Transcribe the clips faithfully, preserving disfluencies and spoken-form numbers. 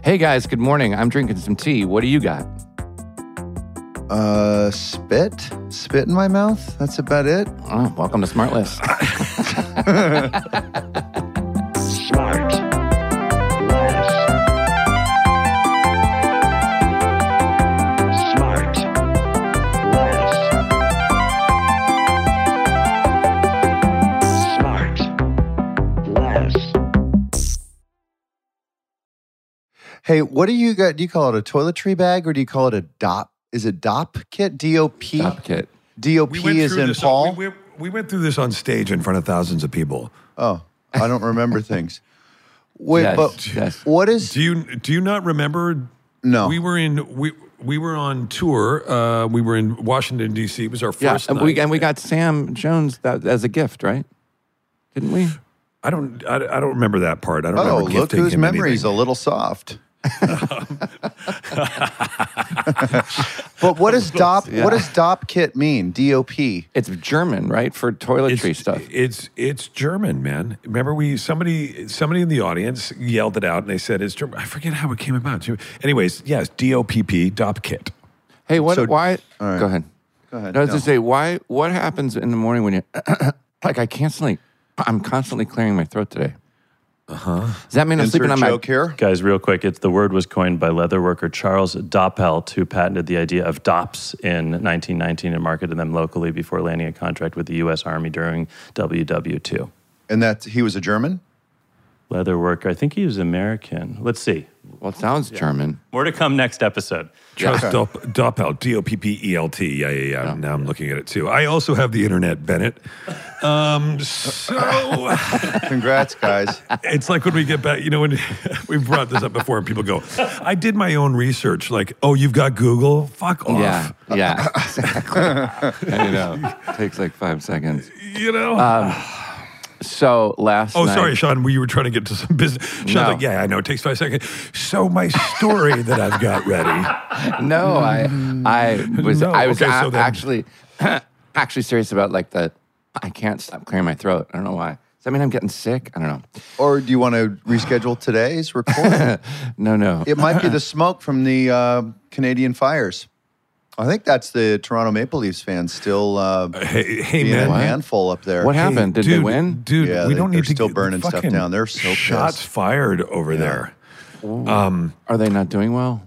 Hey guys, good morning. I'm drinking some tea. What do you got? Uh, spit? Spit in my mouth? That's about it? Oh, welcome to Smart List. Smart List. Smart List. Smart List. Hey, what do you got? Do you call it a toiletry bag or do you call it a D O P? Is it D O P kit? D O P? Top kit. D O We P went is through in this Paul? On, we, we, we went through this on stage in front of thousands of people. Oh, I don't remember things. Wait, Yes, but yes. what is... Do you do you not remember? No. We were in we we were on tour. Uh, we were in Washington D C. It was our Yeah, first and night. we, and we got Sam Jones that, as a gift, right? Didn't we? I don't I, I don't remember that part. I don't Oh, remember look gifting whose him memory's anything. a little soft. But what does D O P, Yeah. what does D O P kit mean? D O P? It's German, right? For toiletry It's, stuff. it's it's German, man. Remember, we somebody somebody in the audience yelled it out, and they said it's German. I forget how it came about. Anyways, yes, D O P P, D O P kit. Hey, what? So- why? all right. Go ahead. Go ahead. I was No. to say, why? What happens in the morning when you like? I constantly, I'm constantly clearing my throat today. Uh huh. Does that mean I'm Insert sleeping on my? joke here? Guys, real quick, it's the word was coined by leatherworker Charles Doppelt, who patented the idea of D O P S in nineteen nineteen and marketed them locally before landing a contract with the U S Army during W W two. And that he was a German? Leatherworker, I think he was American. Let's see. Well, it sounds German. More to come next episode. Charles Yeah. Dop- Doppelt, D O P P E L T. Yeah, yeah, yeah. Now I'm looking at it too. I also have the internet, Bennett. Um, so Congrats, guys. it's like when we get back, you know, when we've brought this up before and people go, I did my own research. Like, oh, you've got Google? Fuck off. Yeah, yeah, exactly. I know. Takes like five seconds. You know? So last oh, night, sorry, Sean. We were trying to get to some business. Sean's No. like, yeah, I know. It takes five seconds. So my story that I've got ready. No, I, I was, No, I was okay, a- so then- actually, actually serious about like the. I can't stop clearing my throat. I don't know why. Does that mean I'm getting sick? I don't know. Or do you want to reschedule today's recording? No, no. It might be the smoke from the uh, Canadian fires. I think that's the Toronto Maple Leafs fans still uh, Hey, hey being man. a handful up there. What Hey, happened? Did dude, they win? Dude, Yeah, we they- don't they're need to still get burning stuff fucking down. They're so shots pissed. fired over there. Are they not doing well?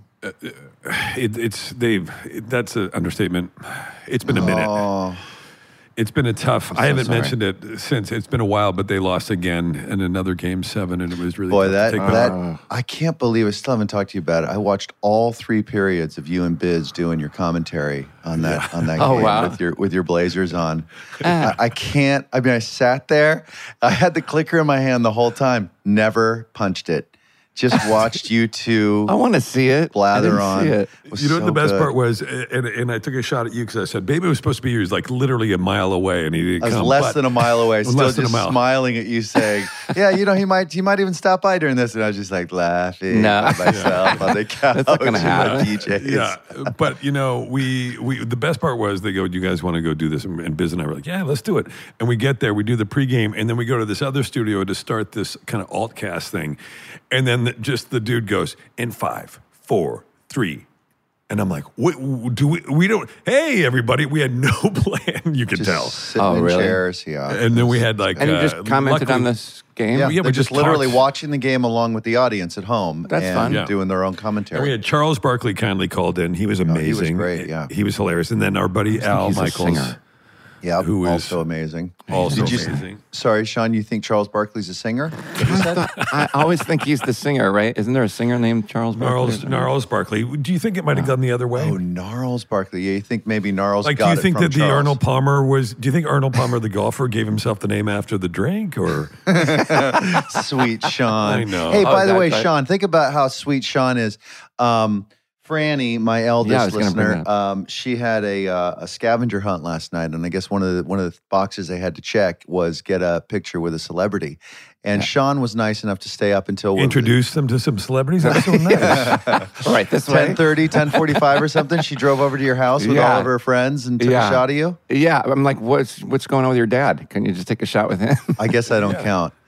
It, it's they've. It, that's an understatement. It's been a minute. Oh, It's been a tough. I so haven't sorry. mentioned it since. It's been a while, but they lost again in another game seven, and it was really boy, tough that to take back. that I can't believe I still haven't talked to you about it. I watched all three periods of you and Biz doing your commentary on that on that Oh, game wow. with your with your Blazers on. I, I can't. I mean, I sat there. I had the clicker in my hand the whole time. Never punched it. Just watched you two I want to see it. blather I on. didn't see it. It was You know what so the best good. part was, and, and I took a shot at you because I said, "Baby was supposed to be here." He was like literally a mile away, and he didn't I was come. less but- than a mile away, still Less than a just mile. smiling at you, saying, "Yeah, you know, he might, he might even stop by during this." And I was just like laughing No. by myself on the couch. That's not gonna in my happen. P Js. Yeah, but you know, we we the best part was they go, "You guys want to go do this?" And, and Biz and I were like, "Yeah, let's do it." And we get there, we do the pregame, and then we go to this other studio to start this kind of altcast thing, and then the, just the dude goes in five, four, three. And I'm like, what, do we, we don't, hey, everybody, we had no plan, you can Just tell. sitting Oh, in really? chairs, yeah. And then we had like, And you uh, just commented luckily- on this game. yeah, yeah, we they're just just literally talked. watching the game along with the audience at home. That's and fun. Yeah. doing their own And commentary. we had Charles Barkley kindly called in. He was he was amazing. great, yeah. He was hilarious. And then our buddy Al he's a Michaels. singer. yeah, who is also amazing. Also Did you- amazing. Sorry, Sean, you think Charles Barkley's a singer? What you said? I always think he's the singer, right? Isn't there a singer named Charles Barkley? Gnarls, Gnarls Barkley. Do you think it might have gone the other way? Oh, Gnarls Barkley. Yeah, you think maybe Gnarls Like, got do you it think from that the Charles. Arnold Palmer was? Do you think Arnold Palmer, the golfer, gave himself the name after the drink, or Sweet Sean. I know. Hey, Oh, by the that- way, that- Sean, think about how sweet Sean is. Um, Franny, my Yeah, I eldest was gonna bring listener, that up. um, she had a uh, a scavenger hunt last night, and I guess one of the one of the boxes they had to check was get a picture with a celebrity. And Sean was nice enough to stay up until introduce them to some celebrities? That's so nice. All right, this way. ten thirty, ten forty-five or something. She drove over to your house with Yeah. all of her friends and took Yeah. a shot of you. Yeah, I'm like, what's what's going on with your dad? Can you just take a shot with him? I guess I don't count.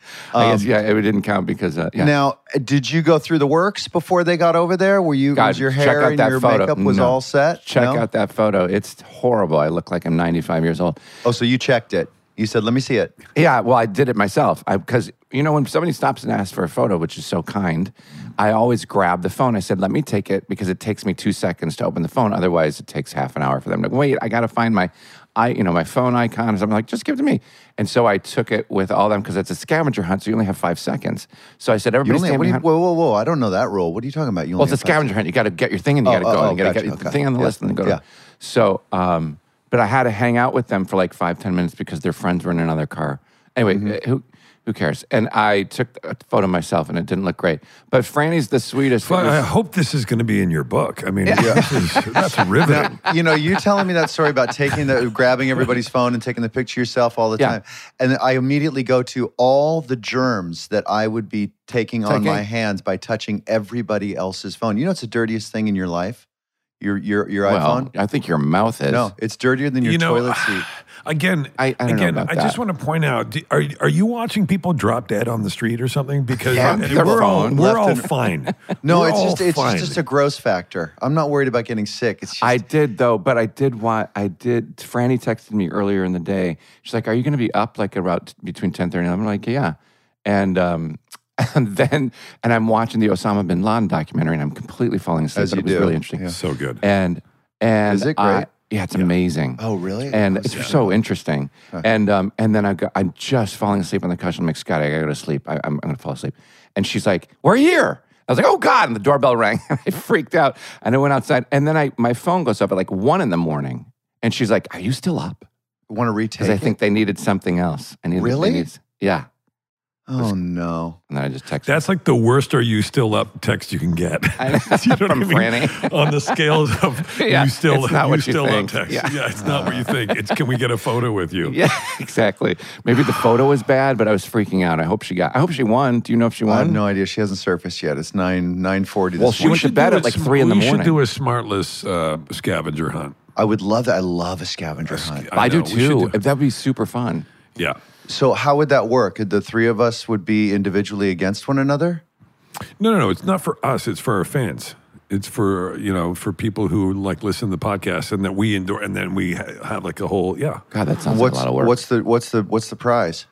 I guess, yeah, it didn't count because, uh, yeah. Now, did you go through the works before they got over there? Were you, God, was your check hair out and that your photo. makeup was No. all set? Check No? out that photo. It's horrible. I look like I'm ninety-five years old. Oh, so you checked it. You said, let me see it. Yeah, well, I did it myself. Because, you know, when somebody stops and asks for a photo, which is so kind, I always grab the phone. I said, let me take it because it takes me two seconds to open the phone. Otherwise, it takes half an hour for them to wait. I got to find my, I, you know, my phone icon. I'm like, just give it to me. And so I took it with all them because it's a scavenger hunt, so you only have five seconds. So I said, You everybody only, stand what do you, behind. whoa, whoa, whoa. I don't know that rule. What are you talking about? You Well, only it's a have five scavenger hunt. You got to get your thing and you Oh, got to go. oh, and you got to gotcha, get the okay. thing on the Yeah, list and then go. yeah. To, so, um, but I had to hang out with them for like five, ten minutes because their friends were in another car. Anyway, Mm-hmm. who who cares? And I took a photo myself and it didn't look great. But Franny's the sweetest. Well, It was- I hope this is going to be in your book. I mean, this is, that's riveting. You know, you telling me that story about taking the, grabbing everybody's phone and taking the picture yourself all the Yeah. time. And then I immediately go to all the germs that I would be taking on Taking- my hands by touching everybody else's phone. You know, it's the dirtiest thing in your life? Your, your, your well, iPhone? I think your mouth is. No, it's dirtier than your You know, toilet seat. Again, I- I don't know again, about I just that. want to point out: do- are are you watching people drop dead on the street or something? Because Yeah, I mean, their we're all phone. we're Left all and- fine. No, We're it's all just it's fine. just a gross factor. I'm not worried about getting sick. It's just I did though, but I did want. I did. Franny texted me earlier in the day. She's like, "Are you going to be up like about between ten thirty and eleven?" I'm like, "Yeah," and um, and then and I'm watching the Osama bin Laden documentary, and I'm completely falling asleep. As but you it was do. really interesting. Yeah. so good. And and Is it I- great? yeah, it's amazing. Oh, really? And Oh, it's yeah. so interesting. And um, and then I got, I'm just falling asleep on the couch. I'm like, Scotty, I gotta go to sleep. I, I'm, I'm gonna fall asleep. And she's like, we're here. I was like, oh God! And the doorbell rang. I freaked out, and I went outside. And then I my phone goes up at like one in the morning, and she's like, are you still up? Want to retake Because I it? think they needed something else. I needed, they Really? needed- yeah. Oh, no. And then I just texted. That's like the worst "Are you still up?" text you can get. I know. You know what From I mean? Franny. On the scales of Yeah, you still it's not you what you still think. up text. Yeah. Yeah. It's not what you think. It's can we get a photo with you? Yeah, exactly. Maybe the photo was bad, but I was freaking out. I hope she got. I hope she won. Do you know if she I won? have no idea. She hasn't surfaced yet. It's nine nine forty. Well, this she morning. went to should bed do at a like sm- three in the we morning. should do a smartless uh, scavenger hunt. I would love that. I love a scavenger hunt. I, do know, we should too. do- That would be super fun. Yeah. So how would that work? The three of us would be individually against one another? No, no, no. It's not for us. It's for our fans. It's for you know for people who like listen to the podcast and that we endorse, and then we ha- have like a whole yeah. God, that sounds What's like a lot of work. what's the what's the what's the prize?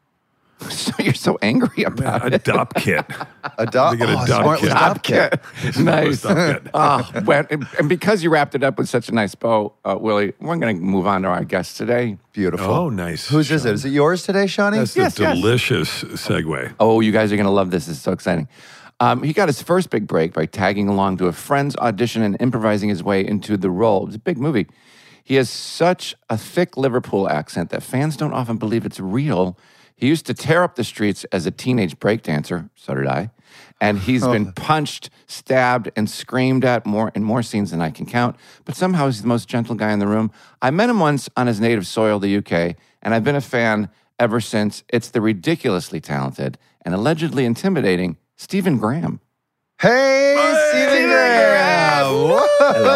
So you're so angry about A it. dop kit. Adopt. They get a oh, dop smartless kit. dop kit. Nice. Dop kit. Oh, well, and, and because you wrapped it up with such a nice bow, uh, Willie, we're going to move on to our guest today. Beautiful. Oh, nice. Whose is it? Is it yours today, Shawnee? That's Yes, the yes. delicious segue. Oh, you guys are going to love this. It's so exciting. Um, he got his first big break by tagging along to a friend's audition and improvising his way into the role. It was a big movie. He has such a thick Liverpool accent that fans don't often believe it's real. He used to tear up the streets as a teenage breakdancer. So did I. And he's been punched, stabbed, and screamed at more in more scenes than I can count. But somehow he's the most gentle guy in the room. I met him once on his native soil, the U K, and I've been a fan ever since. It's the ridiculously talented and allegedly intimidating Stephen Graham. Hey, Stephen Graham. Whoa.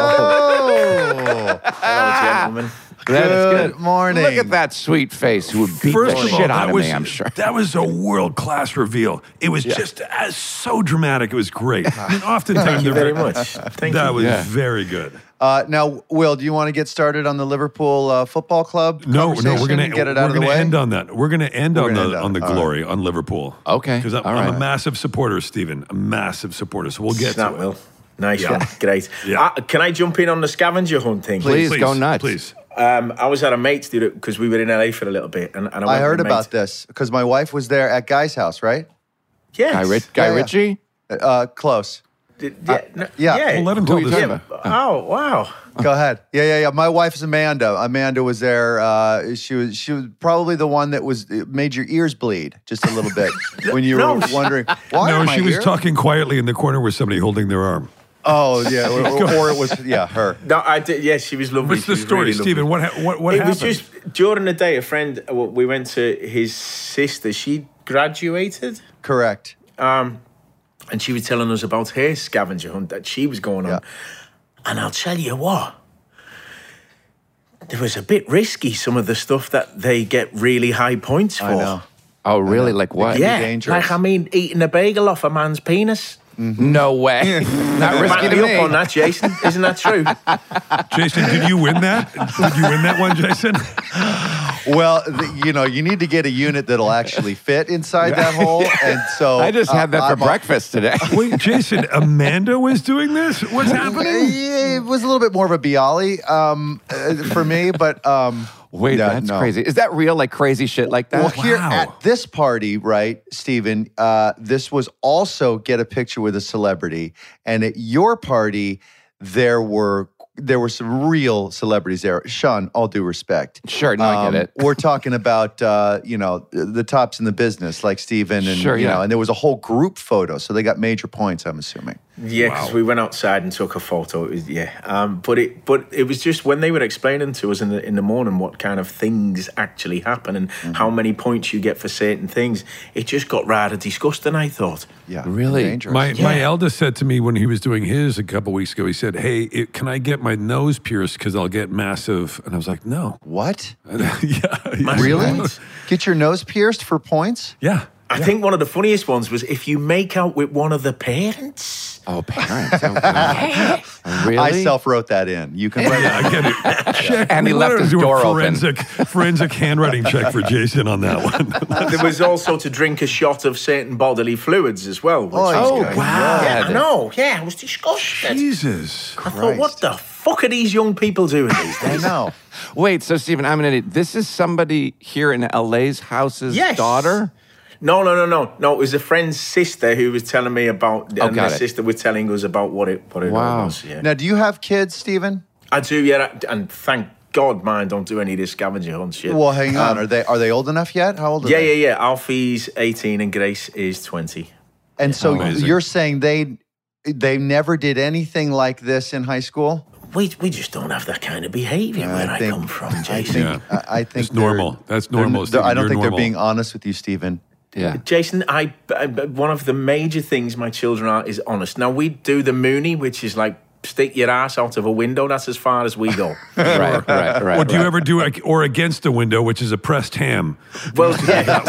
Hello, gentlemen. Good morning. Look at that sweet face who would beat First the of all, shit out that of was me, I'm sure. that was a world class reveal. It was just as so dramatic. It was great. I mean, oftentimes Thank you they're very much. Thank that you. was Yeah. very good. Uh, now, Will, do you want to get started on the Liverpool uh, Football Club No, no, conversation we're gonna and get it we're out of the gonna way? end on that. We're gonna end We're on gonna the end on on the it. All glory on Liverpool. Okay, because I'm, all I'm right. a massive supporter, Stephen. A massive supporter. So we'll get Snap, to it. Will. Nice Yeah. one. Great. Yeah. Uh, can I jump in on the scavenger hunt thing? Please, go nuts. Please. Um, I was at a mate's dude because we were in L A for a little bit, and, and I, went I heard with a about mate. this because my wife was there at Guy's house, right? Yes. Guy, Rich, Guy Yeah, yeah. Ritchie? Uh, close. D- yeah, no- yeah. yeah. Well, let him Who are tell you this. talking Yeah. about? Oh wow. Go ahead. Yeah, yeah, yeah. My wife's Amanda. Amanda was there. Uh, she was she was probably the one that was it made your ears bleed just a little bit when you No. were wondering why. No, are my she was ears? talking quietly in the corner with somebody holding their arm. Oh yeah, or, or, or it was yeah her. No, I did. Yeah, she was lovely. What's She the was story, really lovely. Stephen? What ha- what what it happened? was just during the day. A friend, uh, we went to his sister. She graduated, Correct. um, and she was telling us about her scavenger hunt that she was going on. Yeah. And I'll tell you what, it was a bit risky. Some of the stuff that they get really high points for. I know. Oh, really? Like what? Yeah, dangerous. like I mean, eating a bagel off a man's penis. No way. Not risky Back to me me. up on that, Jason. Isn't that true? Jason, did you win that? Did you win that one, Jason? Well, th- you know, you need to get a unit that'll actually fit inside that hole, and so I just had that uh, for I'm a- breakfast today. Wait, Jason, Amanda was doing this? What's happening? Yeah, it was a little bit more of a Bialy um, uh, for me, but um, Wait, yeah, that's no. crazy. Is that real? Like crazy shit like that? Well, here Wow. at this party, right, Stephen, uh, this was also get a picture with a celebrity. And at your party, there were there were some real celebrities there. Sean, all due respect. Sure, no, I get it. We're talking about, uh, you know, the tops in the business, like Stephen and, Sure, you yeah. know, and there was a whole group photo. So they got major points, I'm assuming. Yeah, because we went outside and took a photo. It was, yeah, um, but it but it was just when they were explaining to us in the in the morning what kind of things actually happen and how many points you get for certain things. It just got rather disgusting, I thought. Yeah. Really? Dangerous. My my Yeah. eldest said to me when he was doing his a couple weeks ago, he said, "Hey, it, can I get my nose pierced because I'll get massive?" And I was like, "No." What? yeah, yeah. Really? Points. Get your nose pierced for points? Yeah. I think one of the funniest ones was if you make out with one of the parents. Oh, parents. Oh, wow. Really? I self-wrote that in. You can write I get it. Check. And he We left wanted his to do a door open. forensic, Forensic handwriting check for Jason on that one. There was also to drink a shot of certain bodily fluids as well. Which Oh, was Oh, good. wow. Yeah, I know. Yeah, I was disgusted. Jesus. I thought, what the fuck are these young people doing these I days? know. Wait, so Stephen, I'm an idiot. This is somebody here in L A's house's Yes. daughter? No, no, no, no, no. It was a friend's sister who was telling me about, Oh, and got the it. sister was telling us about what it, what it Wow. was. Yeah, Now, do you have kids, Stephen? I do. Yeah, and thank God, mine don't do any of this scavenger hunt shit. Well, hang on. Are they are they old enough yet? How old are yeah, they? yeah, yeah. Alfie's eighteen and Grace is twenty. And so Amazing. you're saying they they never did anything like this in high school? We we just don't have that kind of behaviour where I, think- come from, I Jason. think Yeah. I, I think It's normal. they're- That's they're- normal, they're- Stephen. I don't You're think normal. they're being honest with you, Stephen. Yeah. Jason, I, I one of the major things my children are is honest. Now we do the Mooney, which is like stick your ass out of a window. That's as far as we go. Right, right, right. Or do you right. ever do a, or against a window, which is a pressed ham? Well, yeah,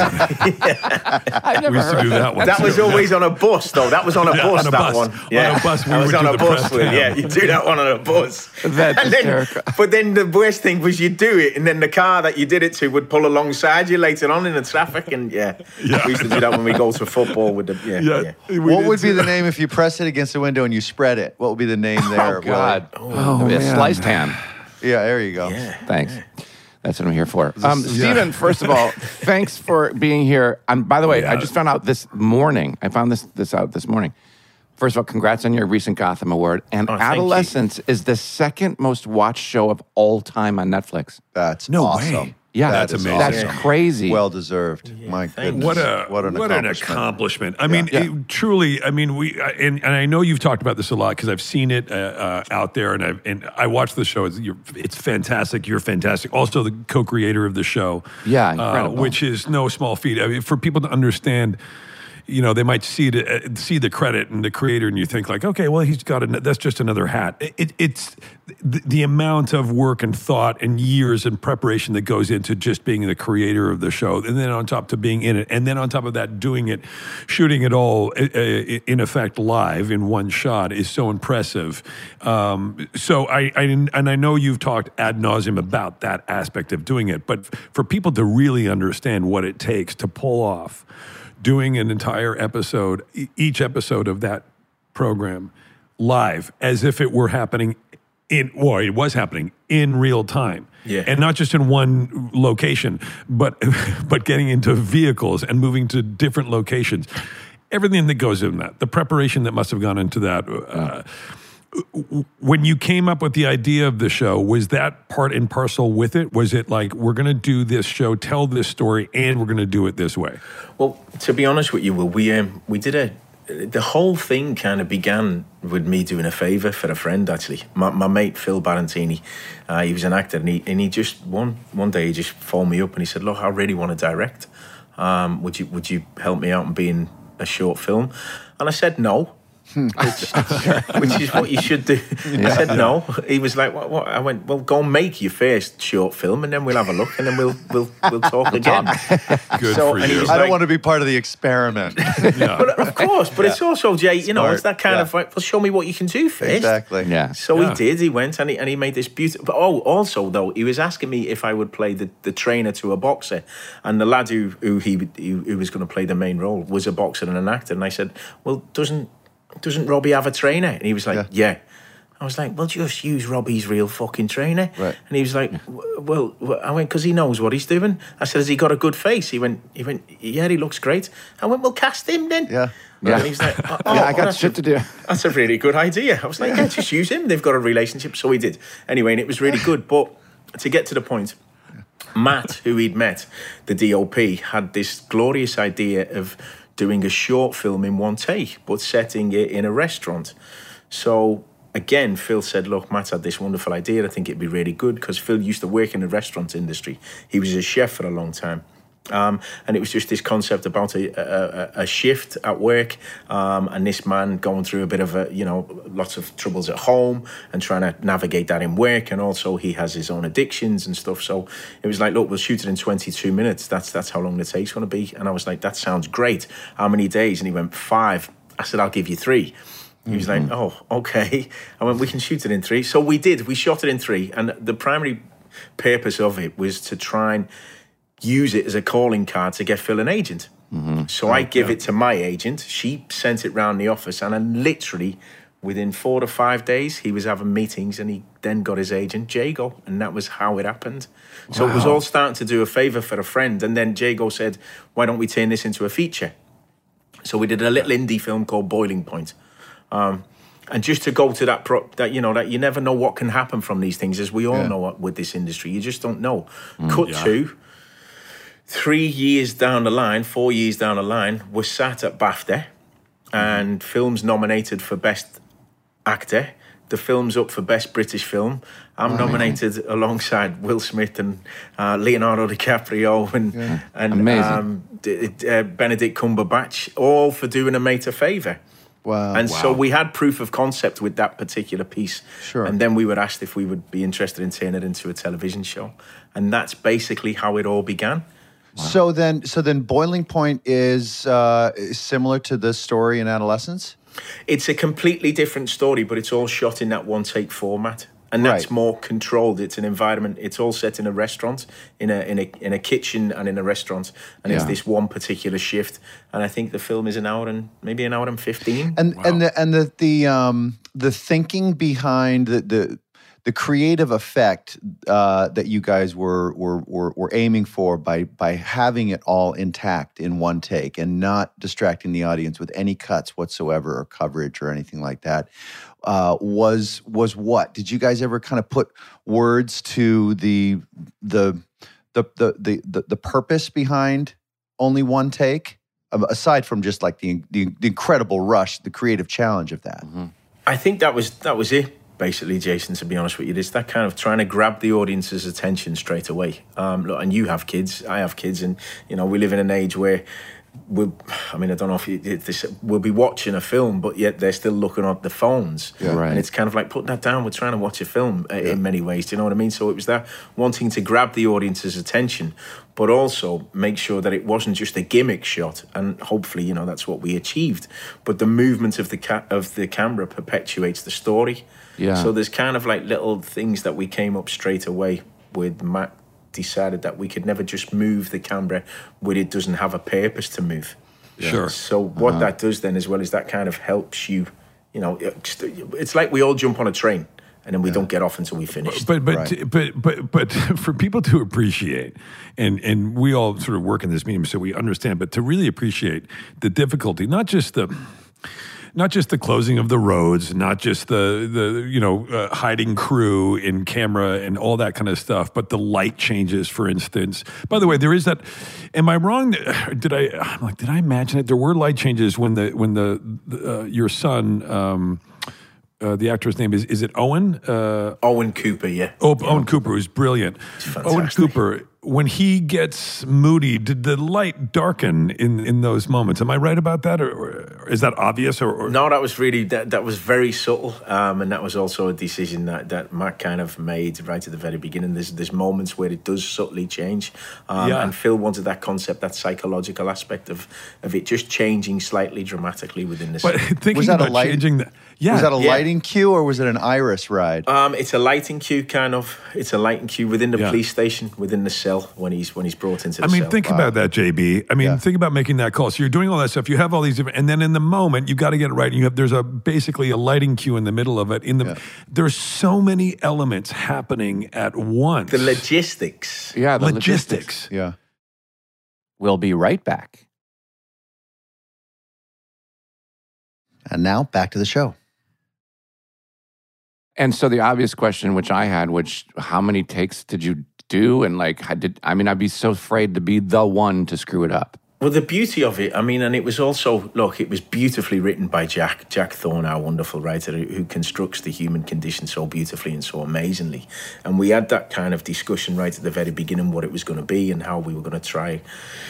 I've never We used to heard do that one. that too. was always on a bus, though. That was on a Yeah, bus. on a that bus. one, On yeah, a bus, we that was would on do a the bus. pressed With, ham. yeah, you do that one on a bus. That's And then, hysterical. but then the worst thing was you do it, and then the car that you did it to would pull alongside you later on in the traffic, and yeah, Yeah. we used to do that when we go to football with the yeah. yeah. we What did would be too. the name if you press it against the window and you spread it? What would be the name there? Oh, God. Willie? Oh, a man. sliced ham. Yeah, there you go. Yeah. Thanks. That's what I'm here for. Um, Yeah. Stephen, first of all, thanks for being here. Um, by the way, I Yeah. just found out this morning. I found this this out this morning. First of all, congrats on your recent Gotham Award. And Oh, thank you. Adolescence is the second most watched show of all time on Netflix. That's No awesome. way. Yeah, That That's is amazing. That's awesome. crazy. Well deserved. My thank goodness. What a what an what an accomplishment. accomplishment! I mean, Yeah. it- truly. I mean, we I- and, and I know you've talked about this a lot because I've seen it uh, uh, out there, and I and I watched the show. It's, you're, it's fantastic. You're fantastic. Also, the co-creator of the show, Yeah, uh, incredible. which is no small feat. I mean, for people to understand. You know, they might see it, uh, see the credit and the creator, and you think like, okay, well, he's got a, that's just another hat. It, it, it's the, the amount of work and thought and years and preparation that goes into just being the creator of the show, and then on top to being in it, and then on top of that, doing it, shooting it all uh, uh, in effect live in one shot is so impressive. Um, so I, I and I know you've talked ad nauseum about that aspect of doing it, but for people to really understand what it takes to pull off doing an entire episode, e- each episode of that program live as if it were happening in, well, it was happening in real time. Yeah. And not just in one location, but but getting into vehicles and moving to different locations. Everything that goes in that, the preparation that must have gone into that. Uh, when you came up with the idea of the show, was that part and parcel with it? Was it like, we're going to do this show, tell this story, and we're going to do it this way? Well, to be honest with you, Will, we um, we did a. The whole thing kind of began with me doing a favour for a friend. Actually, my, my mate Phil Barantini, uh, he was an actor, and he and he just one one day he just phoned me up and he said, "Look, I really want to direct. Um, would you would you help me out and be in a short film?" And I said no. which, which is what you should do. I said no. He was like, what, what? I went, well, go and make your first short film, and then we'll have a look, and then we'll we'll we'll talk again. Good So- for and he you. was I don't like- want to be part of the experiment. Yeah. But of course, but it's also, Jay, you know, Smart. it's that kind Yeah. of like, well, show me what you can do first. Exactly. Yeah. So Yeah. he did. He went and he, and he made this beautiful. But oh, also though, he was asking me if I would play the, the trainer to a boxer, and the lad who who he who, who was going to play the main role was a boxer and an actor. And I said, well, doesn't doesn't Robbie have a trainer? And he was like, yeah. I was like, well, just use Robbie's real fucking trainer. Right. And he was like, "W- well, well," I went, because he knows what he's doing. I said, has he got a good face? He went, he went, yeah, he looks great. I went, well, cast him then. Yeah. Yeah. And he was like, oh, oh, yeah, I got that's shit a- to do. That's a really good idea. I was like, yeah, just use him. They've got a relationship. So we did. Anyway, and it was really good. But to get to the point, Matt, who he'd met, the D O P, had this glorious idea of doing a short film in one take, but setting it in a restaurant. So again, Phil said, look, Matt's had this wonderful idea. I think it'd be really good, because Phil used to work in the restaurant industry. He was a chef for a long time. Um, and it was just this concept about a, a, a shift at work, um, and this man going through a bit of a, you know, lots of troubles at home and trying to navigate that in work. And also he has his own addictions and stuff. So it was like, look, we'll shoot it in twenty-two minutes. That's that's how long the take's going to be. And I was like, that sounds great. How many days? And he went, five. I said, I'll give you three. He was like, oh, okay. I went, we can shoot it in three. So we did. We shot it in three. And the primary purpose of it was to try and use it as a calling card to get Phil an agent. Mm-hmm. So I give it to my agent. She sent it round the office, and then literally within four to five days, he was having meetings, and he then got his agent, Jago, and that was how it happened. So it was all starting to do a favour for a friend, and then Jago said, why don't we turn this into a feature? So we did a little indie film called Boiling Point. Um, and just to go to that, pro- that you know, that you never know what can happen from these things, as we all Yeah. know what, with this industry. You just don't know. Cut yeah. to... Three years down the line, four years down the line, we're sat at BAFTA, and film's nominated for Best Actor. The film's up for Best British Film. I'm nominated alongside Will Smith and uh, Leonardo DiCaprio and and Amazing. um, D- D- uh, Benedict Cumberbatch, all for doing a mate a favour. Wow. And so we had proof of concept with that particular piece. Sure. And then we were asked if we would be interested in turning it into a television show. And that's basically how it all began. So then, so then, Boiling Point is uh, similar to the story in Adolescence. It's a completely different story, but it's all shot in that one take format. And that's Right. more controlled. It's an environment. It's all set in a restaurant, in a in a in a kitchen and in a restaurant. And it's Yeah. this one particular shift. And I think the film is an hour and maybe an hour and fifteen. And and the and the the um the thinking behind the the, the creative effect uh, that you guys were, were were were aiming for by by having it all intact in one take and not distracting the audience with any cuts whatsoever or coverage or anything like that uh, was was what? Did you guys ever kind of put words to the the the the the the, the purpose behind only one take? Um, Aside from just like the, the the incredible rush, the creative challenge of that. I think that was that was it, basically, Jason, to be honest with you. It's that kind of trying to grab the audience's attention straight away. Um, look, and you have kids, I have kids, and, you know, we live in an age where we'll, I mean, I don't know if you, if this, we'll be watching a film, but yet they're still looking at the phones. Yeah. Right. And it's kind of like, put that down, we're trying to watch a film uh, in many ways, do you know what I mean? So it was that wanting to grab the audience's attention, but also make sure that it wasn't just a gimmick shot, and hopefully, you know, that's what we achieved. But the movement of the ca- of the camera perpetuates the story. Yeah. So there's kind of like little things that we came up straight away with. Matt decided that we could never just move the camera when it doesn't have a purpose to move. Sure. So what that does then as well is that kind of helps you, you know, it's like we all jump on a train and then we don't get off until we finish. But but, Right. but but but for people to appreciate, and and we all sort of work in this medium, so we understand. But to really appreciate the difficulty, not just the. Not just the closing of the roads, not just the the you know uh, hiding crew in camera and all that kind of stuff, but the light changes, for instance. By the way, there is that. Am I wrong? Did I? I'm like, did I imagine it? There were light changes when the when the, the uh, your son. Um, Uh, the actor's name is, is it Owen? Uh, Owen Cooper, yeah. oh, Owen Cooper, who's brilliant. Owen fantastic. Cooper when he gets moody, did the light darken in, in those moments? Am I right about that, or, or is that obvious? Or, or no, that was really that, that was very subtle, um, and that was also a decision that, that Matt kind of made right at the very beginning. There's there's moments where it does subtly change, um, Yeah. and Phil wanted that concept, that psychological aspect of of it just changing slightly dramatically within the. But scene. thinking Was that a about light- changing that, yeah, Was that a Yeah. lighting cue or was it an iris ride? Um, it's a lighting cue, kind of. It's a lighting cue within the Yeah. police station, within the cell when he's when he's brought into the I mean, cell. think about that, J B. I mean, Yeah. think about making that call. So you're doing all that stuff. You have all these different, and then in the moment, you got to get it right. And you have there's a basically a lighting cue in the middle of it. In the Yeah. there's so many elements happening at once. the logistics. Yeah, the logistics. Yeah. We'll be right back. And now back to the show. And so the obvious question, which I had, which how many takes did you do? And like, how did I mean, I'd be so afraid to be the one to screw it up. Well, the beauty of it, I mean, and it was also, look, it was beautifully written by Jack, Jack Thorne, our wonderful writer, who, who constructs the human condition so beautifully and so amazingly. And we had that kind of discussion right at the very beginning, what it was going to be and how we were going to try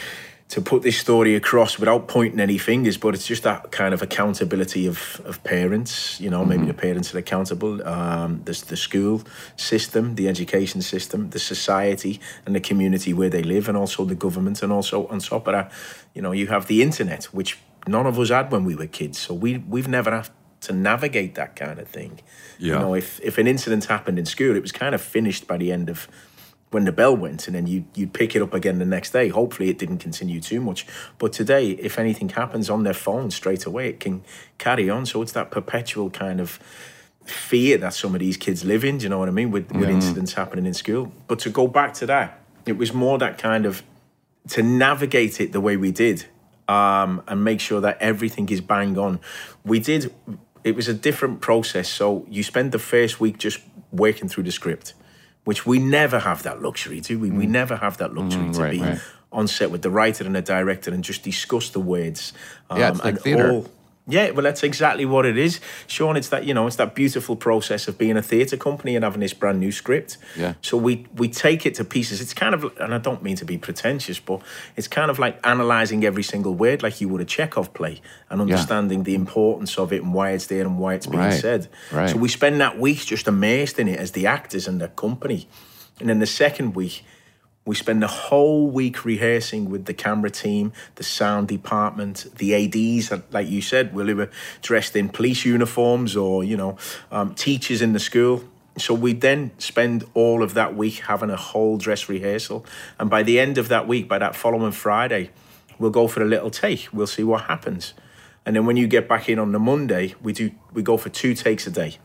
to put this story across without pointing any fingers, but it's just that kind of accountability of, of parents, you know, maybe the parents are accountable, um, there's the school system, the education system, the society and the community where they live, and also the government, and also on top of that, you know, you have the internet, which none of us had when we were kids, so we, we've never had to navigate that kind of thing. Yeah. You know, if, if an incident happened in school, it was kind of finished by the end of when the bell went, and then you you'd pick it up again the next day. Hopefully it didn't continue too much. But today, if anything happens on their phone straight away, it can carry on. So it's that perpetual kind of fear that some of these kids live in, do you know what I mean, with, with incidents happening in school. But to go back to that, it was more that kind of, to navigate it the way we did, um, and make sure that everything is bang on. We did, it was a different process. So you spend the first week just working through the script, which we never have that luxury, do we? We never have that luxury Mm, to right, be right. on set with the writer and the director and just discuss the words. Yeah, it's like and theatre. all- yeah, well, that's exactly what it is, Sean. It's that, you know, it's that beautiful process of being a theatre company and having this brand new script. Yeah. So we we take it to pieces. It's kind of, and I don't mean to be pretentious, but it's kind of like analysing every single word like you would a Chekhov play, and understanding the importance of it and why it's there and why it's being Right, said. right. So we spend that week just immersed in it as the actors and the company. And then the second week, we spend the whole week rehearsing with the camera team, the sound department, the A Ds, like you said, we were dressed in police uniforms or, you know, um, teachers in the school. So we then spend all of that week having a whole dress rehearsal. And by the end of that week, by that following Friday, we'll go for a little take. We'll see what happens. And then when you get back in on the Monday, we do we go for two takes a day.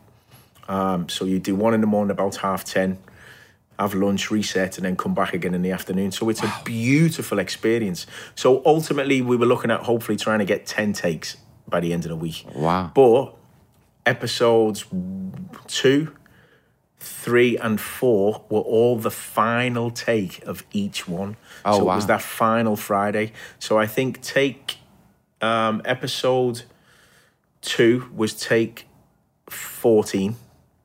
Um, so you do one in the morning about half ten, have lunch, reset, and then come back again in the afternoon. So it's a beautiful experience. So ultimately, we were looking at hopefully trying to get ten takes by the end of the week. Wow. But episodes two, three, and four were all the final take of each one. Oh, so wow. it was that final Friday. So I think take um, episode two was take fourteen.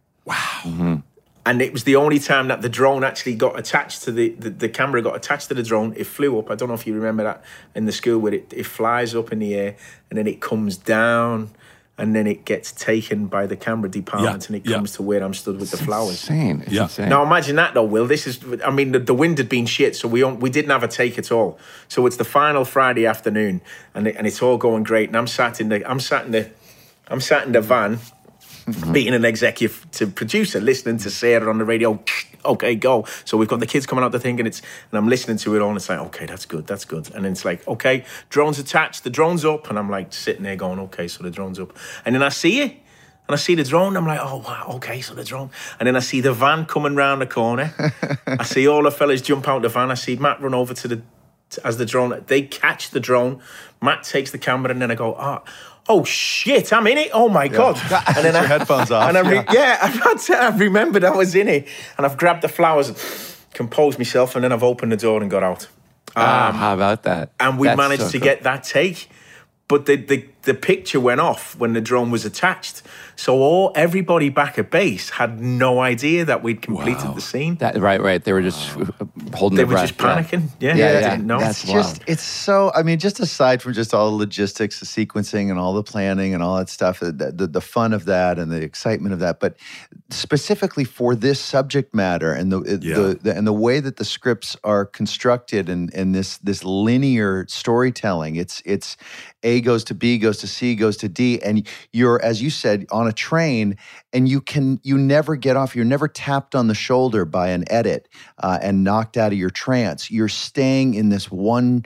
And it was the only time that the drone actually got attached to the, the, the camera got attached to the drone. It flew up. I don't know if you remember that in the school where it, it flies up in the air and then it comes down and then it gets taken by the camera department Yeah, and it yeah. comes to where I'm stood with the flowers. Insane. It's Yeah. insane. Now imagine that though, Will. This is, I mean, the, the wind had been shit, so we don't, we didn't have a take at all. So it's the final Friday afternoon, and it, and it's all going great. And I'm sat in the, I'm sat in the, I'm sat in the van, being an executive producer, listening to Sarah on the radio. Okay, go. So we've got the kids coming out the thing, and it's, and I'm listening to it all, and it's like, okay, that's good, that's good. And then it's like, okay, drone's attached, the drone's up, and I'm like sitting there going, okay, so the drone's up. And then I see it. And I see the drone, I'm like, oh, wow, okay, so the drone. And then I see the van coming round the corner. I see all the fellas jump out the van. I see Matt run over to the, to, as the drone. They catch the drone. Matt takes the camera, and then I go, oh, oh shit, I'm in it. Oh, my God. And then Your I, headphones off. And I re- yeah, I've I remembered I was in it. And I've grabbed the flowers and composed myself, and then I've opened the door and got out. Ah, how about that? And we That's managed so to cool. get that take. But the, the the picture went off when the drone was attached. So all everybody back at base had no idea that we'd completed Wow. the scene. That, right, right. They were just holding they their were breath. just panicking. Yeah, Yeah, they yeah. didn't know. That's It's just, wild. it's so, I mean, just aside from just all the logistics, the sequencing and all the planning and all that stuff, the, the, the fun of that and the excitement of that, but specifically for this subject matter and the, Yeah. the, the and the way that the scripts are constructed and, and this, this linear storytelling, it's, it's A goes to B, goes to C, goes to D, and you're, as you said, on a train, and you can, you never get off, you're never tapped on the shoulder by an edit uh, and knocked out of your trance. You're staying in this one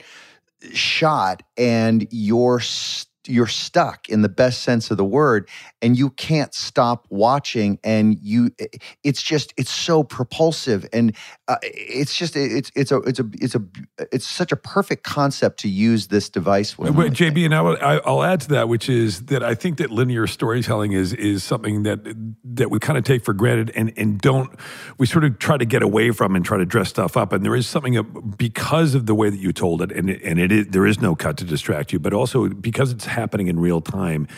shot and you're st- you're stuck in the best sense of the word, and you can't stop watching, and you it's just it's so propulsive, and uh, it's just it's it's a it's a it's a it's such a perfect concept to use this device with. But J B, and I will, I- I'll add to that, which is that I think that linear storytelling is is something that that we kind of take for granted and and don't we sort of try to get away from and try to dress stuff up. And there is something of, because of the way that you told it, and it, and it is there is no cut to distract you, but also because it's happening in real time,